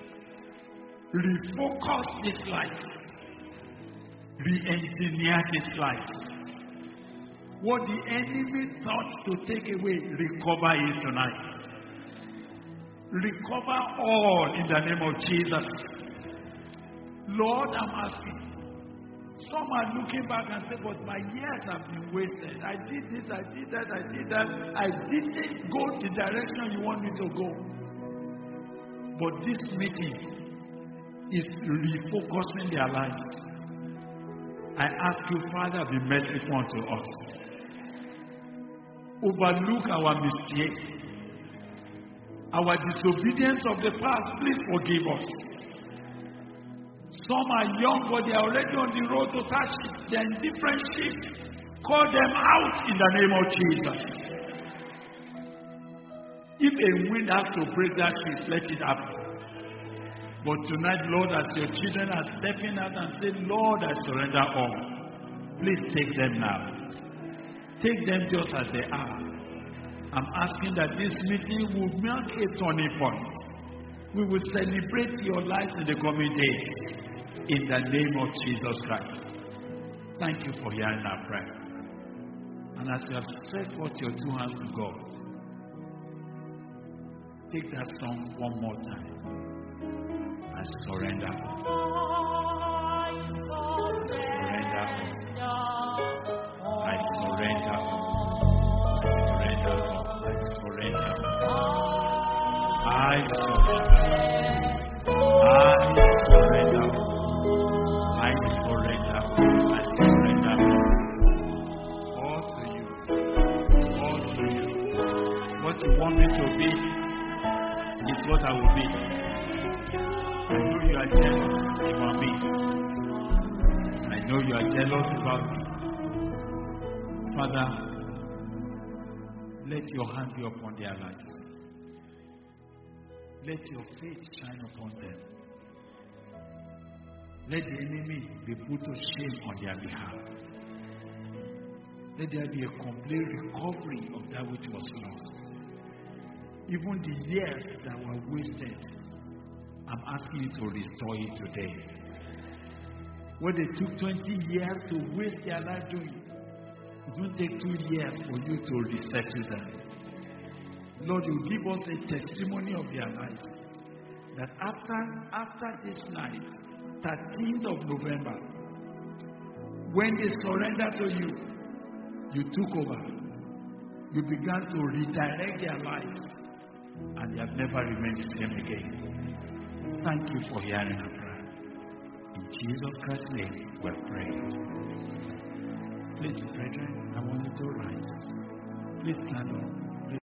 Refocus these lives. Re-engineer these lives. What the enemy thought to take away, recover it tonight. Recover all in the name of Jesus. Lord, I'm asking. Some are looking back and say, but my years have been wasted. I did this, I did that, I did that. I didn't go the direction you want me to go. But this meeting is refocusing their lives. I ask you, Father, be merciful unto us. Overlook our mistake. Our disobedience of the past, please forgive us. Some are young, but they are already on the road to Tarshish. They are in different ships. Call them out in the name of Jesus. If a wind has to break that ship, let it happen. But tonight, Lord, as your children are stepping out and saying, Lord, I surrender all. Please take them now. Take them just as they are. I'm asking that this meeting will mark a turning point. We will celebrate your lives in the coming days. In the name of Jesus Christ. Thank you for hearing our prayer. And as you have stretched forth your two hands to God, take that song one more time. I surrender. I surrender. I surrender. I surrender. I surrender. I surrender. I surrender. I surrender. I surrender. All to you. All to you. What you want me to be is what I will be. I know you are jealous about me. I know you are jealous about me. Father, let your hand be upon their lives. Let your face shine upon them. Let the enemy be put to shame on their behalf. Let there be a complete recovery of that which was lost. Even the years that were wasted, I'm asking you to restore it today. What they took twenty years to waste their life doing, it won't take two years for you to resettle them. Lord, you give us a testimony of their lives. That after, after this night, thirteenth of November, when they surrendered to you, you took over. You began to redirect their lives, and they have never remained the same again. Thank you for hearing our prayer. In Jesus Christ's name, we have prayed. Please, brethren, I want you to rise. Please stand up.